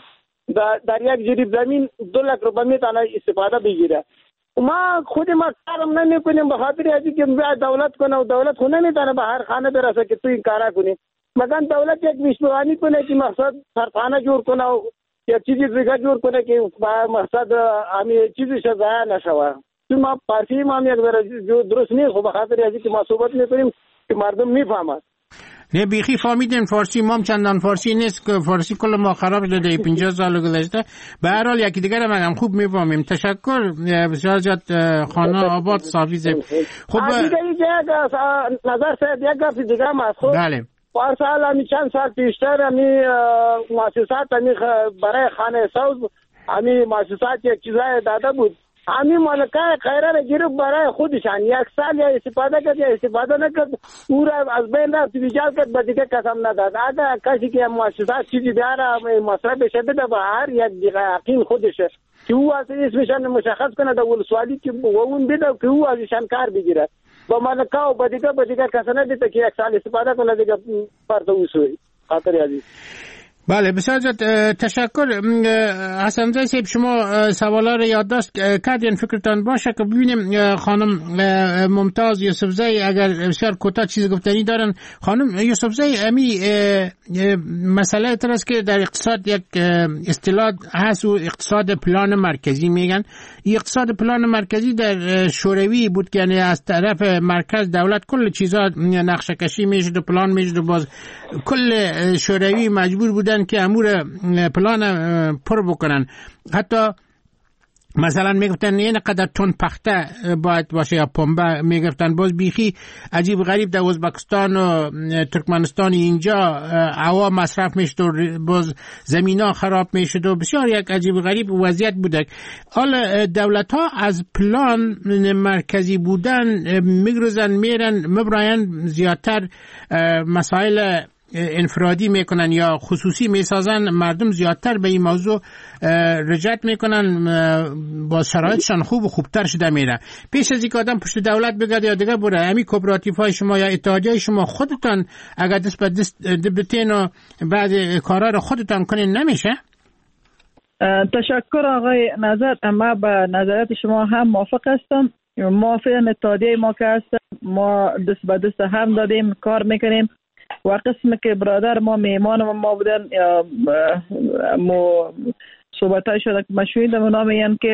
در یک جریب زمین دو لک روپیه میتونه استفاده بگیره. ما خود ما کارم نمیکنیم به خاطر ازی که دولت کنه و دولت خود نمیتونه به هر خانه برسه که تو این کارا کنی. مثلا دولت یک پشتوانی کنه که مقصد سرخانه جور کنه و یک چیزی دیگه جور کنه که مقصد همین چیزش ضایع نشوه. چون ما پارسی ما هم یک درست نیست خب به خاطر ازی که ما صحبت میکنیم که مردم میفهمند. نه بیخی فهمیدیم فارسی ما هم چندان فارسی نیست که فارسی کل ما خراب شده پنجاه سال گذشته. به هر حال یکی دیگر هم خوب میفهمیم. تشکر بسیار زیاد خانه آباد صافی. خب دیگه یک نظر سید یک گفت دیگه هم هست. خب بله پارسال همی چند سال پیشتر همی مؤسسات همی برای خانه ساز همی مؤسسات یک چیزای داده بود. همین مالکای خیره را گیرفت برای خودشان. یک سال یا استفاده کرد یا استفاده نکرد او را از بین رفت بیجال کرد به دیگه قسم نداد. اگر کسی که مؤسسات چیزی بیاره مصرف بشه بده به هر یک دیگه یقین خودشه که او از اسمشان مشخص کنه در ولسوالی که اون بده که او ازشان کار بگیره. با مالکا و به دیگه به دیگه کسی ندیده که یک سال استفاده کنه دیگه فرد اوسوی خاطر عزیز. بله بسیار تشکر. حسن زی صاحب شما سوالا رو یادداشت کردین، فکرتان باشه که ببینیم خانم ممتاز یوسفزی اگر بسیار کوتاه چیز گفتنی دارن. خانم یوسفزی امی مسئله تر است که در اقتصاد یک اصطلاح هست و اقتصاد پلان مرکزی میگن. این اقتصاد پلان مرکزی در شوروی بود که یعنی از طرف مرکز دولت کل چیزا نقشه کشی میشد و پلان میشد و باز کل شوروی مجبور بود که امور پلان پر بکنن. حتی مثلا میگفتن این قدر تون پخته باید باشه یا پنبه، میگفتن باز بیخی عجیب غریب در ازبکستان و ترکمنستان اینجا هوا مصرف میشد و باز زمینا خراب میشد و بسیار یک عجیب غریب وضعیت بوده. حالا دولت ها از پلان مرکزی بودن میگرزن میرن مبراین زیادتر مسائل انفرادی میکنن یا خصوصی میسازن، مردم زیادتر به این موضوع رجعت میکنن، با شرایطشان خوب و خوبتر شده میره. پیش از اینکه آدم پشت دولت بگرده یا دیگه بره، همین کوپراتیف های شما یا اتحادیه شما خودتان اگر دست به دست بتین و بعد کارا رو خودتان کنین نمیشه؟ تشکر آقای نظر، ما به نظرات شما هم موافق هستم. ما فعلا اتحادیه ما که هستم، ما دست به دست هم دادیم کار میکنیم و قسم که برادر ما میمان ما بودن یا ما صحبت های شده که مشهوری در نامیم که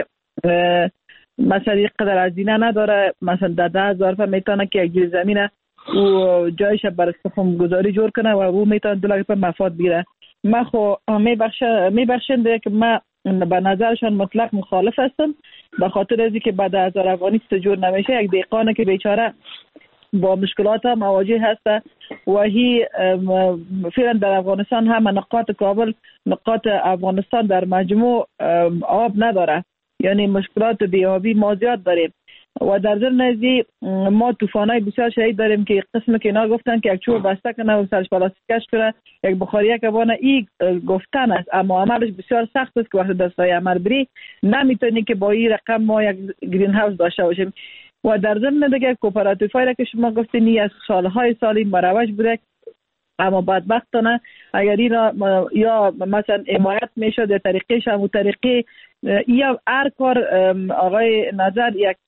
مثلا یک قدر هزینه نداره، مثلا در ده هزار روپیه میتونه که یک جای زمینه و جایش برای سخم گذاری جور کنه و او میتونه دو لک روپیه مفاد بگیره. ما خو میبخشنده که ما به نظرشان مطلق مخالف هستم، به خاطر ازی که بعد از هزار افغانی جور نمیشه. یک دهقانه که بیچاره با مشکلات ها مواجه هست و هی فعلا در افغانستان هم نقاط کابل نقاط افغانستان در مجموع آب نداره، یعنی مشکلات بیابی ما زیاد داریم و در ضمن ازی ما طوفانای بسیار شدید داریم که قسم که اینا گفتن که یک چوب بسته کنه و سرش پلاستیکش کنه، یک بخاریه که بانه ای گفتن است اما عملش بسیار سخت است که وقت دستای عمل بری نمیتونی که با این رقم ما یک گرین هاوس داشته باشیم. و در ضمن دیگه کوپراتیف هایی که شما گفتین از سالهای سالی مروج بوده، اما بدبختانه اگر اینا یا مثلا حمایت میشد در طریقش هم و طریقی یا هر کار آقای نظر یک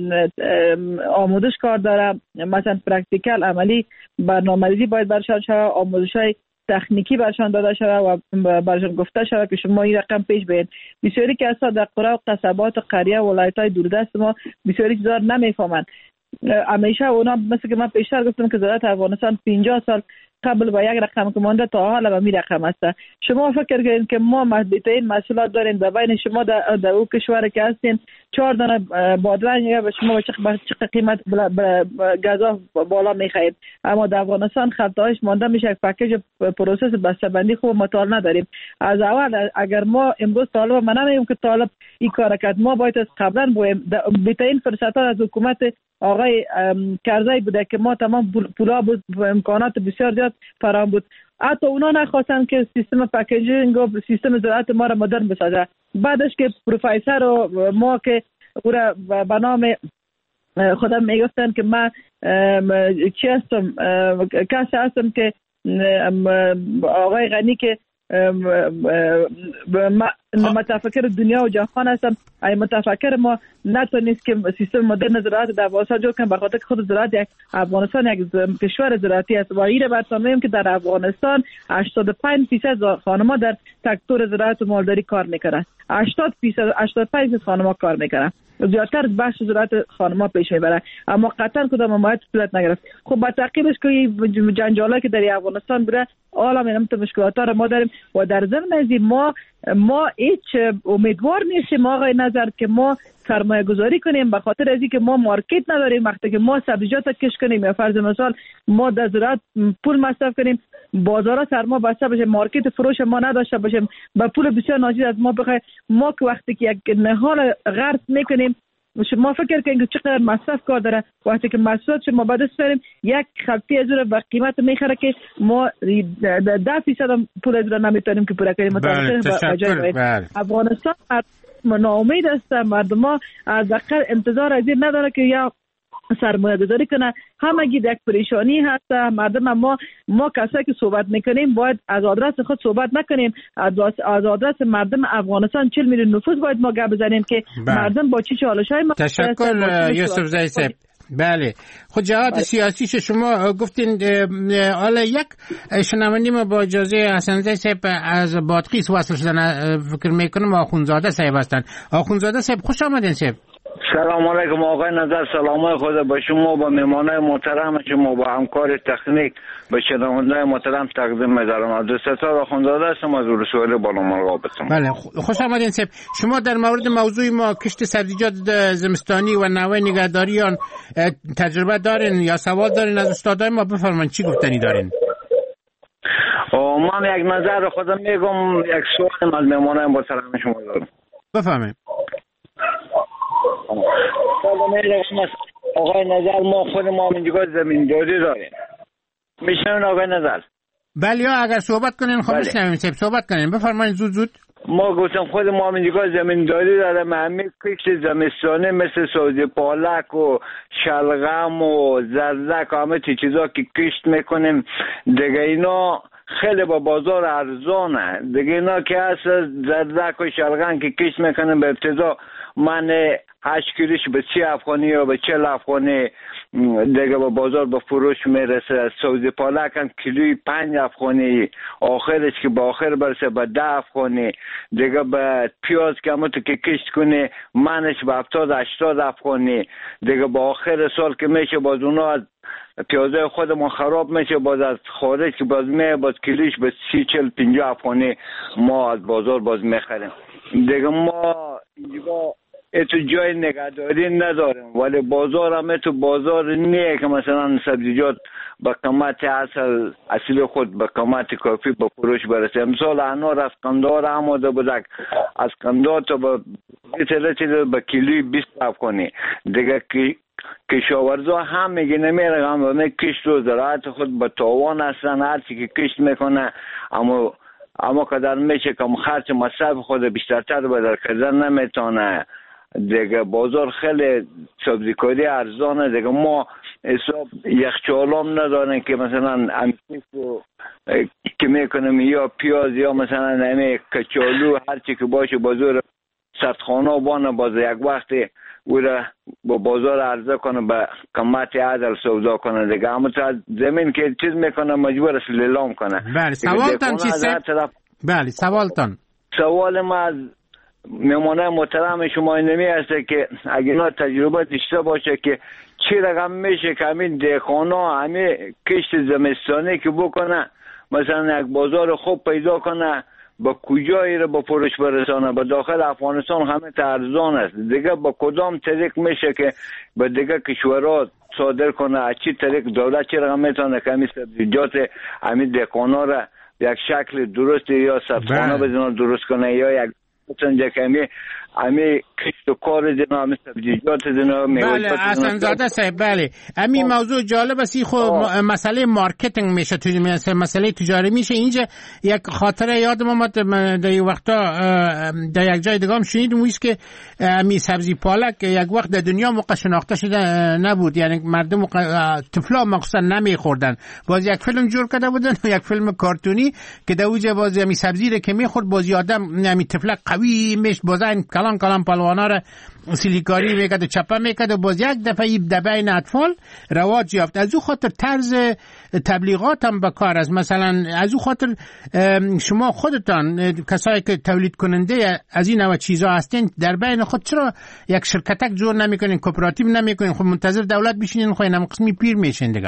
آموزش کار داره، مثلا پرکتیکل عملی برنامه‌ریزی باید برشان شود، آموزش های تکنیکی برشان داده شود و برشان گفته شود که شما این رقم پیش برید. بسیاری که اصلا در قرى و قصبات و قریه و ولایت‌های دوردست ما بسیاری چیزا نمیفهمند. همیشه اونا مثل که من پیشتر گفتم که زراعت افغانستان پنجاه سال قبل با یک رقم که مانده تا حالا به می رقم است. شما فکر کنید که ما محدودترین محصولات داریم در بین شما در, در او کشور که هستین چهار دانه بادرنگ به شما به چه قیمت غذا بالا میخرید، اما در افغانستان خطاش مانده میشه یک پکیج پروسس بسته‌بندی خوب مطالعه نداریم. از اول اگر ما امروز طالب من نمیگم که طالب این کار کرد، ما باید از قبلا بویم بهترین فرصت از حکومت آقای کرزی بوده که ما تمام پولا بود و امکانات بسیار زیاد فراهم بود، حتی اونا نخواستن که سیستم پکیجینگ و سیستم زراعت ما را مدرن بسازه. بعدش که پروفسور و ما که او را به نام خودم میگفتن که من چی هستم، کسی هستم که آقای غنی که متفکر دنیا و جهان هستم، ای متفکر ما نتونست که سیستم مدرن زراعت در افغانستان جور کنه، بخاطر که خود زراعت یک افغانستان یک کشور زراعتی است و این براتون میگم که در افغانستان هشتاد و پنج درصد خانم‌ها در سکتور زراعت و مالداری کار میکنن، هشتاد درصد هشتاد و پنج درصد خانم‌ها کار میکنن، زیادتر بخش زراعت خانم‌ها پیش میبره، اما قطعا کدام حمایت صورت نگرفت. خب با تعقیبش که جنجالی که در افغانستان بوده حالا میگم تو مشکلات رو ما داریم و در ضمن از ما ما هیچ امیدوار نیستیم آقای نظر که ما سرمایه گذاری کنیم، به خاطر از اینکه ما مارکت نداریم. وقتی که ما سبزیجات کش کنیم یا فرض مثال ما در زراعت پول مصرف کنیم، بازارا سرما بسته باشه، مارکت فروش ما نداشته باشیم، با پول بسیار ناچیز از ما بخوای، ما که وقتی که یک نهال غرس میکنیم ما فکر کنیم که چقدر مصرف کار داره، وقتی که محصولات ما بعد داریم یک خلطی از اون به قیمت میخره که ما ده فیصد پول از اون نمیتونیم که پوره کنیم. بله. افغانستان ناامید است، مردم ها از اقل انتظار از این نداره که یا سرمایه گذاری کنه، همگی یک پریشانی هست. مردم ما ما کسایی که صحبت میکنیم باید از آدرس خود صحبت نکنیم، از آدرس مردم افغانستان چهل میلیون نفوس باید ما گپ بزنیم که بله. مردم با چی چالش‌های ما. تشکر یوسف زئی صاحب. بله خود جهات سیاسی شما گفتین. حالا یک شنونده ما با اجازه حسن زئی صاحب از بادغیس وصل شدن فکر میکنم آخونزاده صاحب هستن. آخونزاده صاحب خوش آمدین صاحب. سلام علیکم آقای نظر، سلام خدا به شما، با مهمانای محترم شما، با همکار تکنیک، به شنوندگان محترم تقدیم می‌دارم. عبدالستار آخوندزاده هستم از ولسوالی بالامرغاب. بله خوش آمدین صاحب. شما در مورد موضوع ما کشت سبزیجات زمستانی و نوع نگهداری آن تجربه دارین یا سوال دارین از استادای ما؟ بفرمایید چی گفتنی دارین؟ من یک نظر خودم میگم، یک سوال از مهمانای محترم شما دارم. بفرمایید. آقای نظر ما خود ما اینجا زمینداری داریم. میشنون آقای نظر؟ بله یا اگر صحبت کنین خب میشنویم. صاحب صحبت کنین بفرمایید زود زود. ما گفتم خود ما اینجا زمینداری داریم، همین کشت زمستانه مثل سوزی پالک و شلغم و زردک و همه چیزا که کشت میکنیم دیگه اینا خیلی با بازار ارزانه دیگه. اینا که هست زردک و شلغم که کشت میکنیم به ابتدا من هشت کیلوش به سی افغانی یا به چهل افغانی دیگه با بازار به فروش میرسه. سوزی پالک هم کیلوی پنج افغانی، آخرش که با آخر برسه به ده افغانی. دیگه به پیاز که همون که کشت کنی منش به هفتاد هشتاد افغانی. دیگه با آخر سال که میشه باز اونا از پیازه خودمون خراب میشه، باز از خارج که باز می باز کیلوش به سی چل پنجاه افغانی ما از بازار باز میخریم. دیگه ما اینجا اتو جای نگهداری نداریم، ولی بازار هم اتو بازار نیه که مثلا سبزیجات با قیمت اصل اصلی خود با قیمت کافی به فروش برسه. امسال انار از قندار آماده بودک، از قندار تا به به کیلوی بیست افغانی. دیگه که کشاورزا هم میگه نمیره هم به کشت و زراعت خود به تاوان هستن، هرچی که کشت میکنه اما اما قدر میشه که خرچ مصرف خود بیشترتر بدر کردن نمیتونه. دیگه بازار خیلی سبزیکاری ارزانه. دیگه ما حساب یخچالام ندارن که مثلا امتیکو که میکنم یا پیاز یا مثلا نمی کچالو هرچی که باشه بازار سردخانه بانه باز یک وقتی او را با بازار عرضه کنه به قیمت عدل سودا کنه. دیگه اما تا زمین که چیز میکنه مجبور است لیلام کنه. بله سوالتان چیست؟ بله سوالتان سوال ما از مهمانه محترم شما اینمی هسته که اگه اینا تجربه داشته باشه که چی رقم میشه که همین دهقانا همین کشت زمستانی که بکنه مثلا یک بازار خوب پیدا کنه با کجایی رو با فروش برسانه؟ به داخل افغانستان همه ارزان است. دیگه با کدام طریق میشه که به دیگه کشورها صادر کنه؟ از چی طریق دولت چی رقم میتونه که همین سبزیجات همین دهقانا را یک شکل درست یا سبزخانه بزنه درست کنه یا یک مثلا کمی امی کشت و کار دینا امی سبزیجات دینا بله حسن زاده صاحب بله امی موضوع جالب است. خب مسئله مارکتینگ میشه توی مسئله تجاری میشه. اینجا یک خاطره یادم اومد در یک وقتا در یک جای دیگه هم شنیدم ویست که امی سبزی پالک یک وقت در دنیا موقع شناخته شده نبود، یعنی مردم طفلا مخصوصا نمیخوردن. باز یک فیلم جور کرده بودن یک فیلم کارتونی که در اوج باز امی سبزی رو که میخورد باز آدم امی طفلا قوی میش باز این کلان کلان پلوانا را سیلیکاری میکرد و چپه میکرد و باز یک دفعه در بین اطفال رواج یافت. از او خاطر طرز تبلیغات هم بکار است. مثلا از او خاطر شما خودتان کسایی که تولید کننده از این نوع چیزا هستین در بین خود چرا یک شرکتک جور نمیکنین، کوپراتیو نمیکنین؟ خب منتظر دولت بشینین خو اینم قسمی پیر میشین دیگه.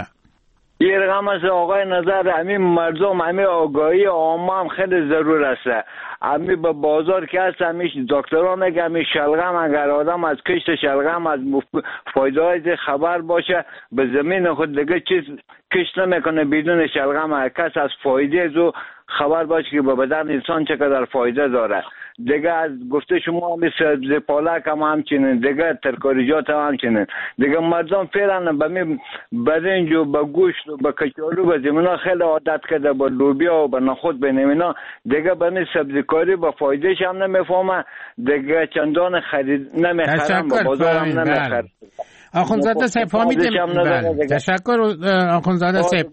یه رقم از آقای نظر همین مردم همین آگاهی عامه هم خیلی ضرور است. همین به بازار که هست همیش دکترها میگه همین شلغم اگر آدم از کشت شلغم از فایده های خبر باشه به زمین خود دیگه چیز کشت نمیکنه بدون شلغم. هر کس از فایده زو خبر باشه که به بدن انسان چقدر فایده داره. دیگه از گفته شما مثل پالک هم همچنین، دیگه ترکاریجات هم همچنین. دیگه مردم فعلا به می برنج و به گوشت و به کچالو به زمینا خیلی عادت کرده، با لوبیا و به نخود به نمینا دیگه به می سبزیکاری با فایدهش هم نمیفهمه. دیگه چندان خرید نمیخرم با بازار هم نمیخرم. آخوندزاده صاحب فهمیدیم. بله تشکر آخوندزاده صاحب.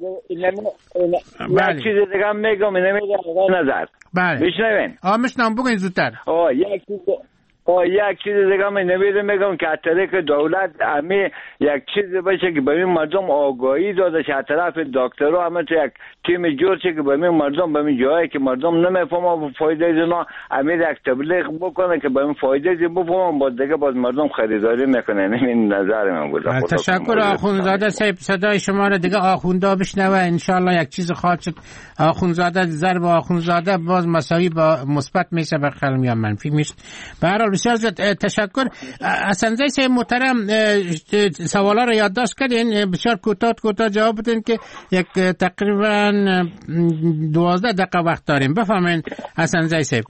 بله یک چیز دیگه هم میگم نمیگم آقا نظر. بله بشنوین. آ میشنم بگین زودتر. آه یک چیز و یک چیز دیگه من نمیده میگم که از طریق دولت همه یک چیز باشه که به این مردم آگاهی داده شه، از طرف دکترها همه یک تیم جور شه که به این مردم به این جایی که مردم نمیفهمن فایده از اینا همه یک تبلیغ بکنه که به این فایده از بفهمن، باز دیگه باز مردم خریداری میکنن. این نظر من بود. تشکر آخوندزاده صاحب، صدای شما را دیگه آخوندا بشنوه ان شاء الله یک چیز خواهد شد. آخوندزاده ضرب آخوندزاده باز مساوی با مثبت میشه، بخل یا منفی میشه. به هر حال بسیار تشکر. اسنزی صاحب محترم سوالا را یادداشت کردین، بسیار کوتاه کوتاه جواب بدین که یک تقریبا دوازده دقیقه وقت داریم. بفهمین اسنزی صاحب.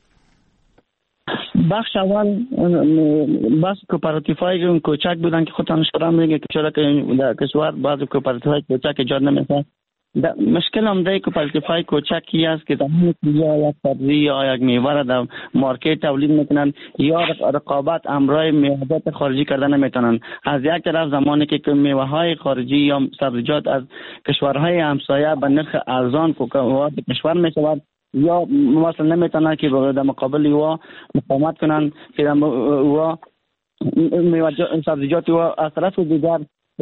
بخش اول بس کوپراتیفای کوچک بودن که خودتان شما میگه که چرا که در کشور بعض کوپراتیفای کوچک ایجاد نمیشه. مشکل هم در کوپراتیفای کوچکی است که زمانی که یا یک سبزی یا یک میوه را در مارکت تولید میکنن یا رقابت امرای میوه‌جات خارجی کردن نمیتونن. از یک طرف زمانی که میوه های خارجی یا سبزیجات از کشورهای همسایه به نرخ ارزان وارد کشور میشود، یا مثلا نمیتونن که در مقابل او مقاومت کنن که او میوه سبزیجات او از طرف دیگر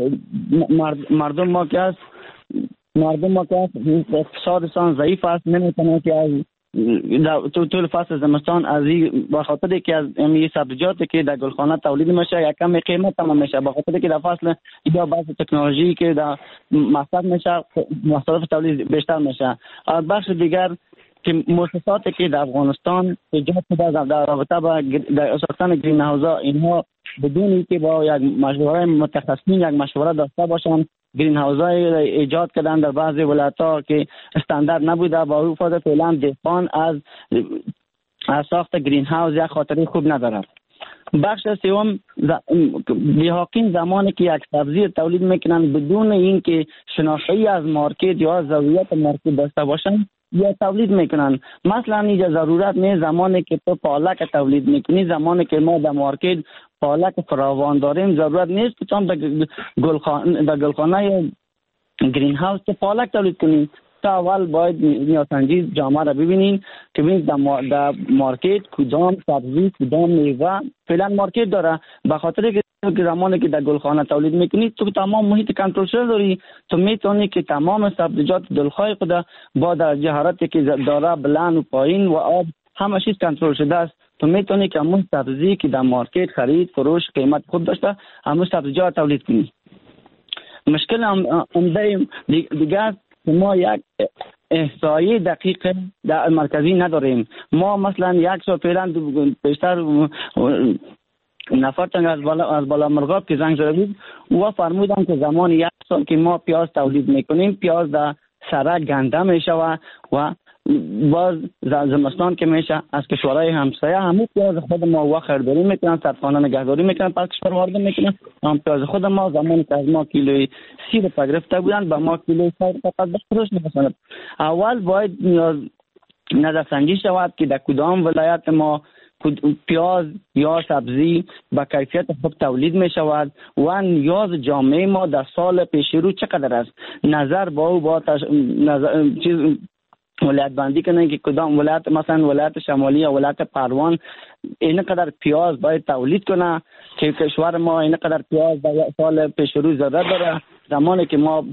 مردم ما که است مردم ما که اقتصادشان ضعیف است، نمیتونن که از در طول فصل زمستان از این به خاطر که از این سبزیجاتی که در گلخانه تولید میشه یک کم قیمت تمام میشه، به خاطر که در فصل یا بعض تکنولوژی که در مصرف میشه مصرف تولید بیشتر میشه. از بخش دیگر که مؤسساتی که در افغانستان ایجاد شده در رابطه با در ساختن گرین هاوس ها، اینها بدون که با یک مشوره متخصصین یک مشوره داشته باشند گرین هاوس ها ایجاد کردن در بعضی ولایت ها که استاندارد نبوده، با او فاده فعلا دهقان از از ساخت گرین هاوس یک خاطره خوب ندارد. بخش سوم بی‌حاکم زمانی که یک سبزی تولید میکنن بدون اینکه شناسایی از مارکت یا ضروریات مارکت داشته باشند یا تولید میکنن. مثلا اینجا ضرورت نیست زمانی که تو پالک تولید میکنی، زمانی که ما در مارکت پالک فراوان داریم ضرورت نیست که تو در گلخانه در گلخانه گرین هاوس که پالک تولید کنیم. تا اول باید نیازسنجی جامعه را ببینین که ببینید در مارکت کدام سبزی کدام میوه فعلا مارکت داره، به خاطر که زمانی که در گلخانه تولید میکنی تو تمام محیط کنترل شده داری، تو میتونی که تمام سبزیجات دلخواه خود با درجه حرارتی که داره بلند و پایین و آب همه چیز کنترل شده است، تو میتونی که همون سبزی که در مارکت خرید فروش قیمت خود داشته همون سبزیجات تولید کنی. مشکل هم عمده دیگه ما یک احصایی دقیق در مرکزی نداریم. ما مثلا یک سال پیران بیشتر نفر تنگ از بالا از بالا مرغاب که زنگ زده بود و فرمودن که زمان یک سال که ما پیاز تولید میکنیم پیاز در سره گنده میشه و و باز زمستان که میشه از کشورهای همسایه همون پیاز خود ما و خریداری میکنن، صدخانه نگهداری میکنن، پس کشور وارد میکنن. هم پیاز خود ما زمانی که از ما کیلوی سی روپیه گرفته بودن به ما کیلوی سی روپیه فقط بفروش میکنن. اول باید نظرسنجی شود که در کدام ولایت ما پیاز یا سبزی با کیفیت خوب تولید می شود و نیاز جامعه ما در سال پیش رو چقدر است. نظر با او با تش... نظر... چیز ولایت بندی کنن که کدام ولایت مثلا ولایت شمالی یا ولایت پروان اینقدر پیاز باید تولید کنه که کشور ما اینقدر پیاز در سال پیش رو ضرورت داره. زمانی که ما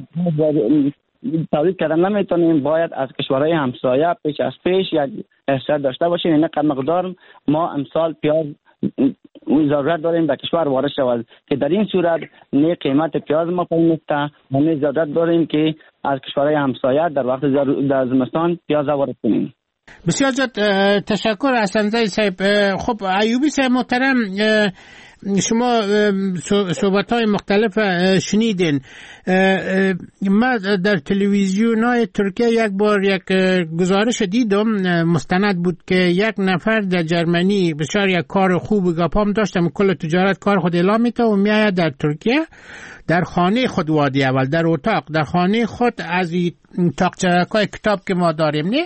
تولید کردن نمیتونیم باید از کشورهای همسایه پیش از پیش یک احصایه داشته باشیم اینقدر مقدار ما امسال پیاز ضرورت داریم به کشور وارد شود که در این صورت نه قیمت پیاز ما پایین است و نه ضرورت داریم که از کشورهای همسایه در وقت در زمستان پیاز وارد کنیم. بسیار زیاد تشکر اسنزی صاحب. خب ایوبی صاحب محترم، شما صحبت های مختلف شنیدین. من در تلویزیون های ترکیه یک بار یک گزارش دیدم مستند بود که یک نفر در جرمنی بسیار یک کار خوب و گپام داشتم کل تجارت کار خود اعلام میته و میآید در ترکیه در خانه خود وادی اول در اتاق در خانه خود از این تاقچه‌های کتاب که ما داریم نه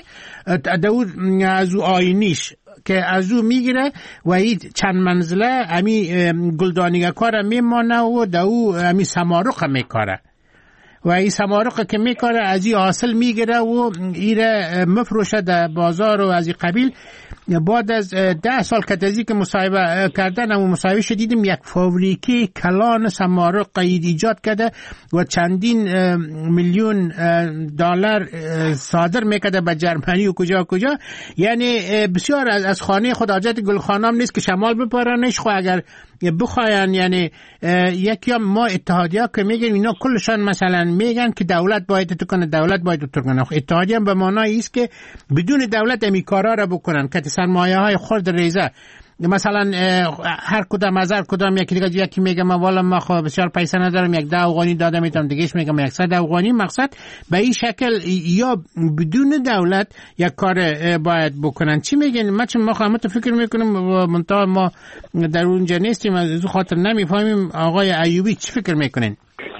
از او آینیش که از او میگیره و این چند منزله امی گلدانیگه کار میمانه و در او امی سمارق میکاره و این سمارق که میکاره از این حاصل میگیره و ایره مفروشه در بازار و از این قبیل. بعد از ده سال که از که مصاحبه کردن و مصاحبه شدیدیم یک فابریکه کلان سمارق قید ایجاد کرده و چندین میلیون دلار صادر میکرده به جرمنی و کجا کجا. یعنی بسیار از خانه خود حاجت گلخانام نیست که شمال بپرانش. خو اگر بخواین یعنی یکی ما اتحادیه که میگن اینا کلشان مثلا میگن که دولت باید تو کنه، دولت باید تو کنه. اتحادیه به معنای است که بدون دولت امی کارا را بکنن که سرمایه های خرد ریزه مثلا هر کدام از هر کدام یکی دیگه یکی میگه ما والا ما خب بسیار پیسه ندارم یک ده افغانی داده میتونم، دیگهش میگم یک صد افغانی. مقصد به این شکل یا بدون دولت یک کار باید بکنن. چی میگن؟ ما چون ما خودمون فکر میکنیم منتها ما در اونجا نیستیم از خاطر نمیفهمیم. آقای ایوبی چی فکر میکنین؟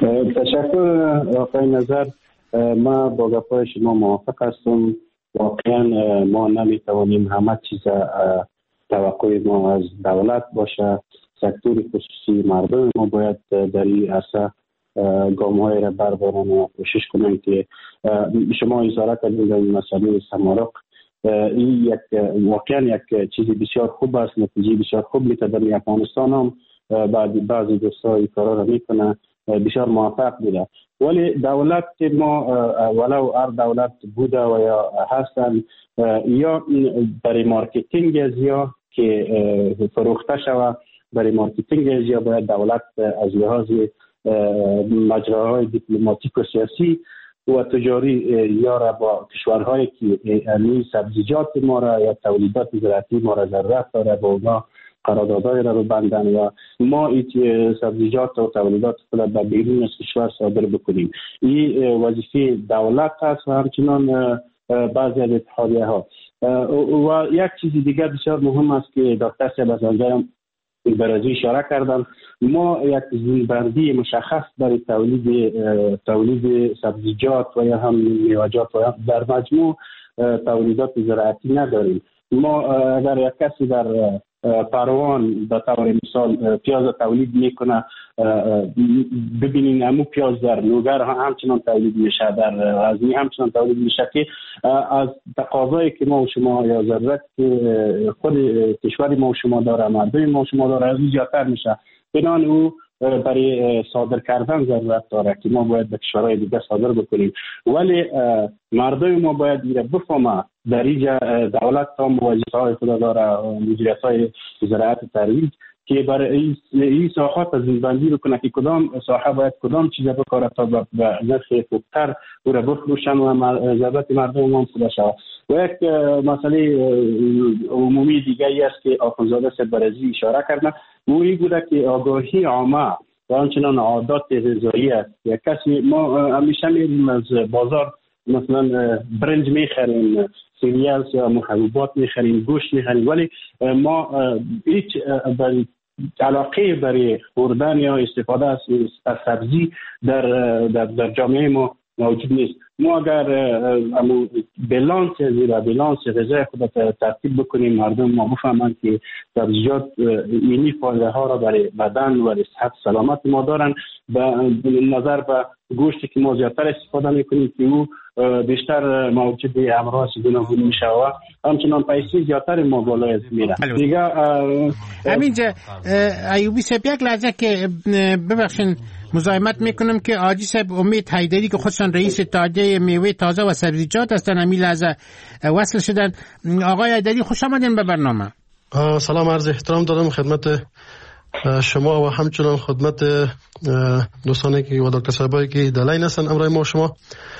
تشکر آقای نظر. ما با گپای شما موافق هستم. واقعا ما نمیتوانیم همه چیز توقع ما از دولت باشه. سکتور خصوصی مردم ما باید در این عرصه گام‌های را بردارن و کوشش کنن که شما اشاره کردید در مسئله سمارق. این یک واقعا یک چیز بسیار خوب است، نتیجه بسیار خوب میده. در افغانستان هم بعد بعضی دوستان این کارا را میکنه، بسیار موفق بوده. ولی دولت ما ولو هر دولت بوده و یا هستن یا برای مارکتینگ از یا که فروخته شود، برای مارکتینگ از یا باید دولت از لحاظ مجراهای دیپلماتیک و سیاسی و تجاری یا را با کشورهایی که این سبزیجات ما را یا تولیدات زراعتی ما را ضرورت داره با اونا قراردادهای را ببندن و ما این سبزیجات و تولیدات خود به بیرون از کشور صادر بکنیم. این وظیفه دولت است و همچنان بعضی از اتحادیه ها. و یک چیز دیگر بسیار مهم است که دکتر صاحب از آنجا برازی اشاره کردن، ما یک زیربندی مشخص برای تولید تولید سبزیجات و یا هم میوه‌جات و در مجموع تولیدات زراعتی نداریم. ما اگر یک کسی در پروان به طور مثال پیاز تولید میکنه، ببینین همون پیاز در لوگر همچنان تولید میشه، در غزنی همچنان تولید میشه که از تقاضایی که ما و شما یا ضرورت که خود کشوری ما و شما داره، مردم ما و شما داره، از زیادتر میشه. بنان او برای صادر کردن ضرورت داره که ما باید به کشورهای دیگه صادر بکنیم. ولی مردم ما باید ایره بفهمه در اینجا دولت هم وظیفه‌های خود داره، مدیریت‌های زراعت ترویج که برای این ساحات تنظیم‌بندی بکنه که کدام ساحه باید کدام چیز بکاره تا به نرخ خوبتر او را بفروشن و ضرورت مردم هم پوره شود. و یک مسئله عمومی دیگه ای است که آخوندزاده صاحب برازی اشاره کردن، او این بوده که آگاهی عامه و همچنان عادات غذایی است. یک کسی ما همیشه میریم از بازار مثلا برنج میخریم، سیریال یا محبوبات میخریم، گوشت میخریم، ولی ما هیچ علاقه برای خوردن یا استفاده از سبزی در در, در جامعه ما موجود نیست. ما اگر بالانس زیرا بالانس غذای خود ترتیب بکنیم، مردم ما بفهمند که سبزیجات اینی فایده ها را برای بدن و صحت سلامت ما دارن، به نظر به گوشتی که ما زیادتر استفاده میکنیم که او بیشتر موجود امراض گوناگون میشه و همچنان پیسی زیادتر ما بالای میره دیگه. همینجا ایوبی صاحب یک لحظه که ببخشین مزاحمت میکنم که آجی صاحب امید حیدری که خودشان رئیس اتحادیه میوه تازه و سبزیجات هستن همین لحظه وصل شدن. آقای حیدری خوش آمدین به برنامه. سلام، عرض احترام دارم خدمت شما و همچنان خدمت دوستانی که و دکتر صاحبایی که در لاین هستن امروز ما شما.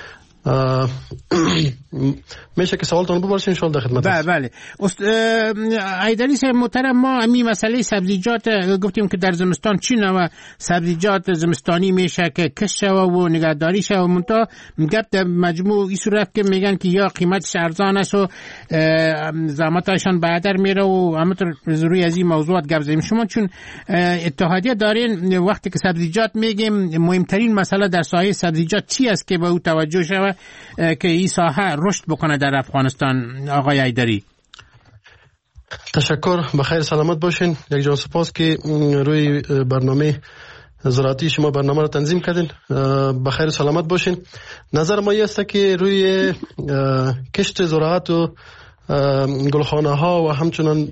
میشه که سوالتون بپرسین ان شاء الله در خدمت هستم. بله بله حیدری صاحب محترم، ما همین مسئله سبزیجات گفتیم که در زمستان چی نوع سبزیجات زمستانی میشه که کش شوه و نگهداری شوه، منتها گپ در مجموع این صورت که میگن که یا قیمتش ارزان است و زحمتشان بعدر میره و همونطور روی از این موضوعات گپ زدیم. شما چون اتحادیه دارین، وقتی که سبزیجات میگیم مهمترین مسئله در ساحه سبزیجات چی است که به او توجه شوه که این ساحه رشد بکنه در افغانستان؟ آقای حیدری. تشکر، بخیر سلامت باشین. یک جان سپاس که روی برنامه زراعتی شما برنامه رو تنظیم کردین. بخیر سلامت باشین. نظر ما است که روی کشت زراعت و گلخانه ها و همچنان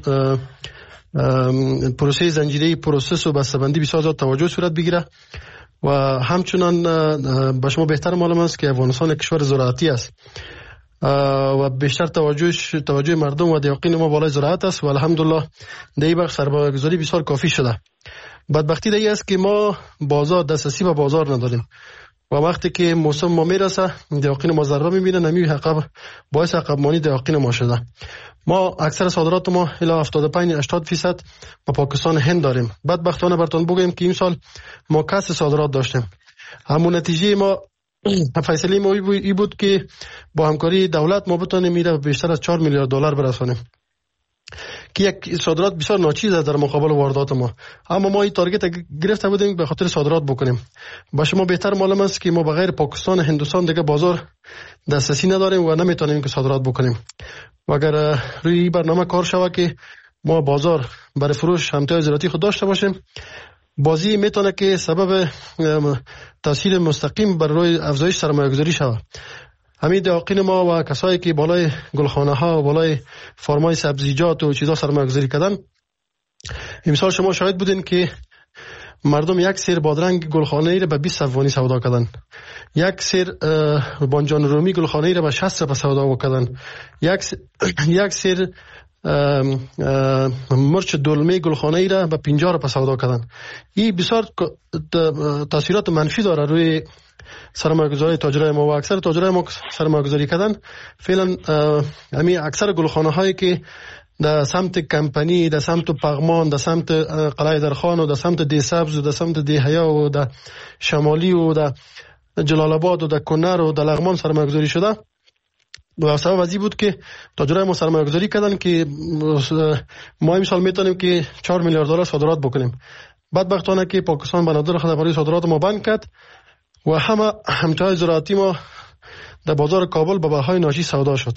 پروسه زنجیره پروسس و بسته‌بندی بسیار زیاد توجه صورت بگیره و همچنان به شما بهتر معلوم است که افغانستان کشور زراعتی است و بیشتر توجه توجه مردم و دیاقین ما بالای زراعت است و الحمدلله در این بخش سرمایه‌گذاری بسیار کافی شده. بدبختی دیگه است که ما بازار دسترسی به بازار نداریم و وقتی که موسم ما میرسه دیاقین ما ضربه میبینه، نمی عقب باعث عقب مانی دیاقین ما شده. ما اکثر صادرات ما الی هفتاد و پنج هشتاد درصد با پاکستان هند داریم. بدبختانه براتون بگم که این سال ما کسر صادرات داشتیم. همون نتیجه ما فیصله ما ای بود که با همکاری دولت ما بتونیم میره بیشتر از چهار میلیارد دلار برسانیم که یک صادرات بسیار ناچیز است در مقابل واردات ما. اما ما این تارگت گرفته بودیم به خاطر صادرات بکنیم. با شما بهتر معلوم است که ما بغیر پاکستان هندوستان دیگه بازار دسترسی نداریم و نمیتونیم که صادرات بکنیم. و اگر روی این برنامه کار شود که ما بازار برای فروش همتای زراعتی خود داشته باشیم، بازی میتونه که سبب تاثیر مستقیم بر روی افزایش سرمایه‌گذاری شود. همین دیاقین ما و کسایی که بالای گلخانه ها و بالای فرمای سبزیجات و چیزا سرمایه‌گذاری کردن، امسال شما شاهد بودین که مردم یک سیر بادرنگ گلخانه‌ای را به بیست افغانی سودا کردن، یک سیر بانجان رومی گلخانه‌ای را به شصت روپیه سودا کردن، یک یک سیر مرچ دلمه گلخانه‌ای را به پنجاه روپیه سودا کردن. این بسیار تاثیرات منفی داره روی سرمایه‌گذاری تاجرای ما و اکثر تاجرای ما سرمایه‌گذاری کردن فعلا همین اکثر گلخانه هایی که در سمت کمپنی، در سمت پغمان، در سمت قلعه درخان و در سمت دی سبز و در سمت دی حیا و در شمالی و در جلال آباد و در کنر و در لغمان سرمایه‌گذاری شده. و سبب از این بود که تاجرای ما سرمایه‌گذاری کردن که ما امسال میتونیم که چهار میلیارد دلار صادرات بکنیم. بدبختانه که پاکستان بنادر خود برای صادرات ما بند کرد و همه همتای زراعتی ما در بازار کابل به بهای ناشی سودا شد.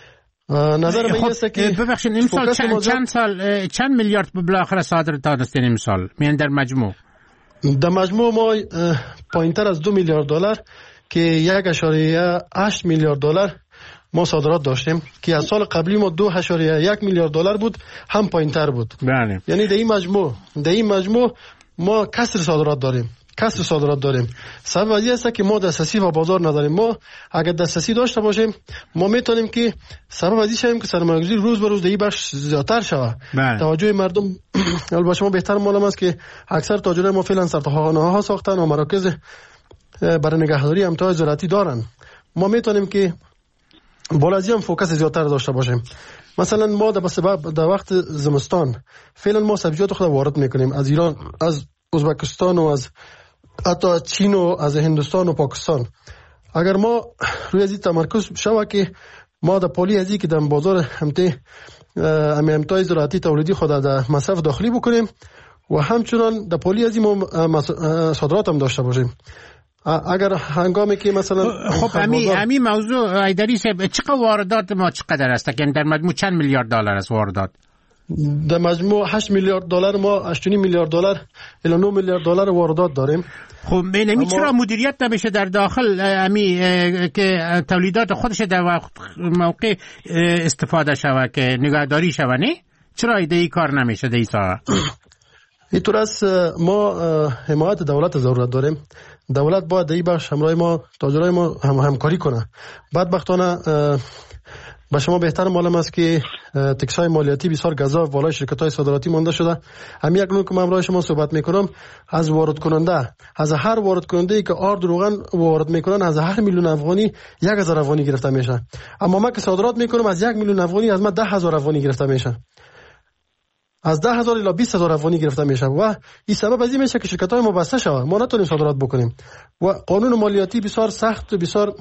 نظر من است که ببخشید امسال چند, چند سال چند میلیارد بالاخره صادر داشتین امسال؟ میان در مجموع در مجموع ما پایینتر از دو میلیارد دلار که یک اشاریه هشت میلیارد دلار ما صادرات داشتیم که از سال قبلی ما دو اشاریه یک میلیارد دلار بود، هم پایینتر بود. بله. یعنی در این مجموع در این مجموع ما کسر صادرات داریم. کسر صادرات داریم. سبب این است که ما دسترسی و بازار نداریم. ما اگر دسترسی داشته باشیم ما میتونیم که سبب از این شویم که سرمایه‌گذاری روز به روز در این بخش زیادتر شود. توجه مردم البته شما بهتر معلوم است که اکثر تاجرای ما فعلا سرخانه ها ساختن و مراکز برای نگهداری امتیاز زراعتی دارن. ما میتونیم که بالا از این فوکس زیادتر داشته باشیم. مثلا ما در سبب در وقت زمستان فعلا ما سبزیجات خود وارد میکنیم از ایران، از ازبکستان و از حتی چین و از هندوستان و پاکستان. اگر ما روی از این تمرکز شود که ما در پالی ازی که در بازار همته امتیاز زراعتی تولیدی خود در مصرف داخلی بکنیم و همچنان در پالی ازی ما صادرات هم داشته باشیم. اگر هنگامی که مثلا خب همین همین موضوع ایدری صاحب چقدر واردات ما چقدر است؟ یعنی در مجموع چند میلیارد دلار است واردات؟ در مجموع هشت میلیارد دلار ما هشت و نیم میلیارد دلار الی نه میلیارد دلار واردات داریم. خب ببینید چرا مدیریت نمیشه در داخل امی که تولیدات خودش در وقت موقع استفاده شود که نگهداری شود؟ نه چرا ایده کار نمیشه در این ساحه؟ اینطور است ما حمایت دولت ضرورت داریم. دولت باید در این بخش همراه ما تاجرای ما هم همکاری کنه. بدبختانه با شما بهتر معلوم است که تکسای مالیاتی بسیار گزاف بالای شرکت‌های صادراتی مانده شده. همین یک نوع که من امروز شما صحبت میکنم از وارد کننده، از هر وارد کننده که آرد روغن وارد میکنن از هر میلیون افغانی یک هزار افغانی گرفته میشه. اما من که صادرات میکنم از یک میلیون افغانی از من ده هزار افغانی گرفته میشه. از ده هزار الی بیست هزار افغانی گرفته میشه و این سبب از این میشه که شرکت‌های ما بسته شود، ما نتونیم صادرات بکنیم و قانون مالیاتی بسیار سخت و بسیار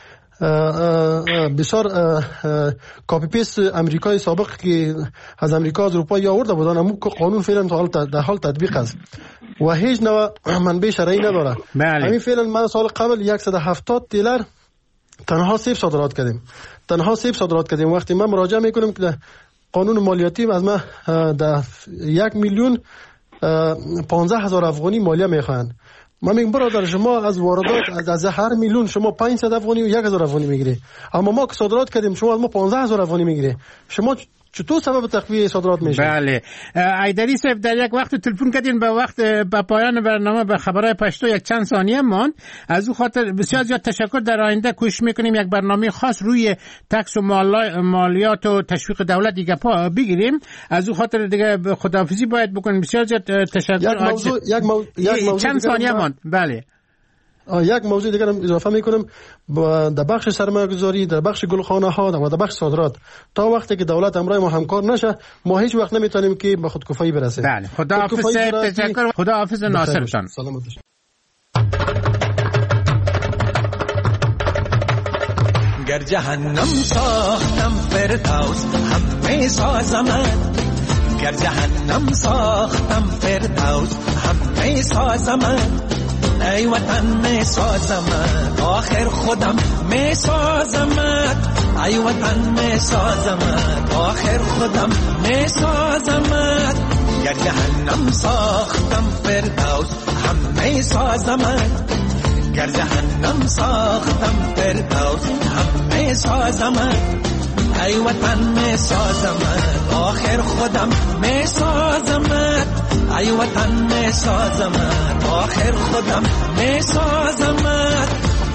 بسیار کاپی پیست امریکای سابق که از امریکا از اروپا آورده بودن، اما قانون فعلا در حال تطبیق است و هیچ نوع منبع شرعی نداره. همین فعلا ما سال قبل صد و هفتاد دلار تنها سیب صادرات کردیم، تنها سیب صادرات کردیم. وقتی من مراجعه میکنم که قانون مالیاتی از ما در یک میلیون پانزده هزار افغانی مالیه میخواهند من میگم برادر شما از واردات از هر میلیون شما پانصد افغانی و یک هزار افغانی میگیری، اما ما که صادرات کردیم شما از ما پانزده هزار افغانی میگیری. شما چطور سبب تخفیف صادرات میشه؟ بله ایدری صاحب در یک وقت تلفن کردین به وقت به پایان برنامه به خبرهای پشتو یک چند ثانیه ماند. از او خاطر بسیار زیاد تشکر. در آینده کوشش میکنیم یک برنامه خاص روی تکس و مالیات و تشویق دولت دیگه پا بگیریم. از او خاطر دیگه خداحافظی باید بکنیم. بسیار زیاد تشکر. یک موضوع یک موضوع, یک موضوع چند ثانیه ماند. بله یک موضوع دیگر هم اضافه میکنم در بخش سرمایه گذاری، در بخش گلخانه ها و در بخش صادرات. تا وقتی که دولت همراه ما همکار نشه ما هیچ وقت نمیتونیم که به خودکفایی برسیم. بله خداحافظ. تشکر. خداحافظ ناصر جان. سلامت باشید. گر جهنم ساختم فردوس همه سازمت، گر جهنم ساختم فردوس همه سازمت، ای وطن می سازمت آخر خودم می سازمت، ای وطن می سازمت آخر خودم می سازمت. گر جهنم ساختم فردوس همه سازمت، گر جهنم ساختم فردوس همه سازمت، ای وطن می سازمت آخر خودم می سازمت، ای وطن می سازمت آخر خودم می سازمت.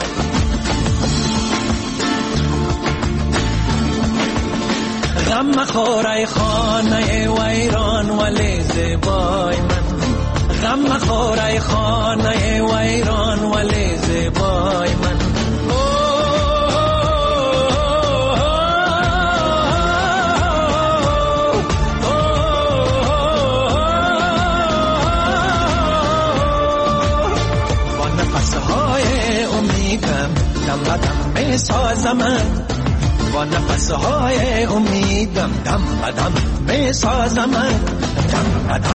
غم مخور ای خانه ویران ولی زیبای من، غم مخور ای خانه ویران ولی زیبای من. دم بدم می سازمت با نفسهای امیدم، دم بدم می سازمت، دم بدم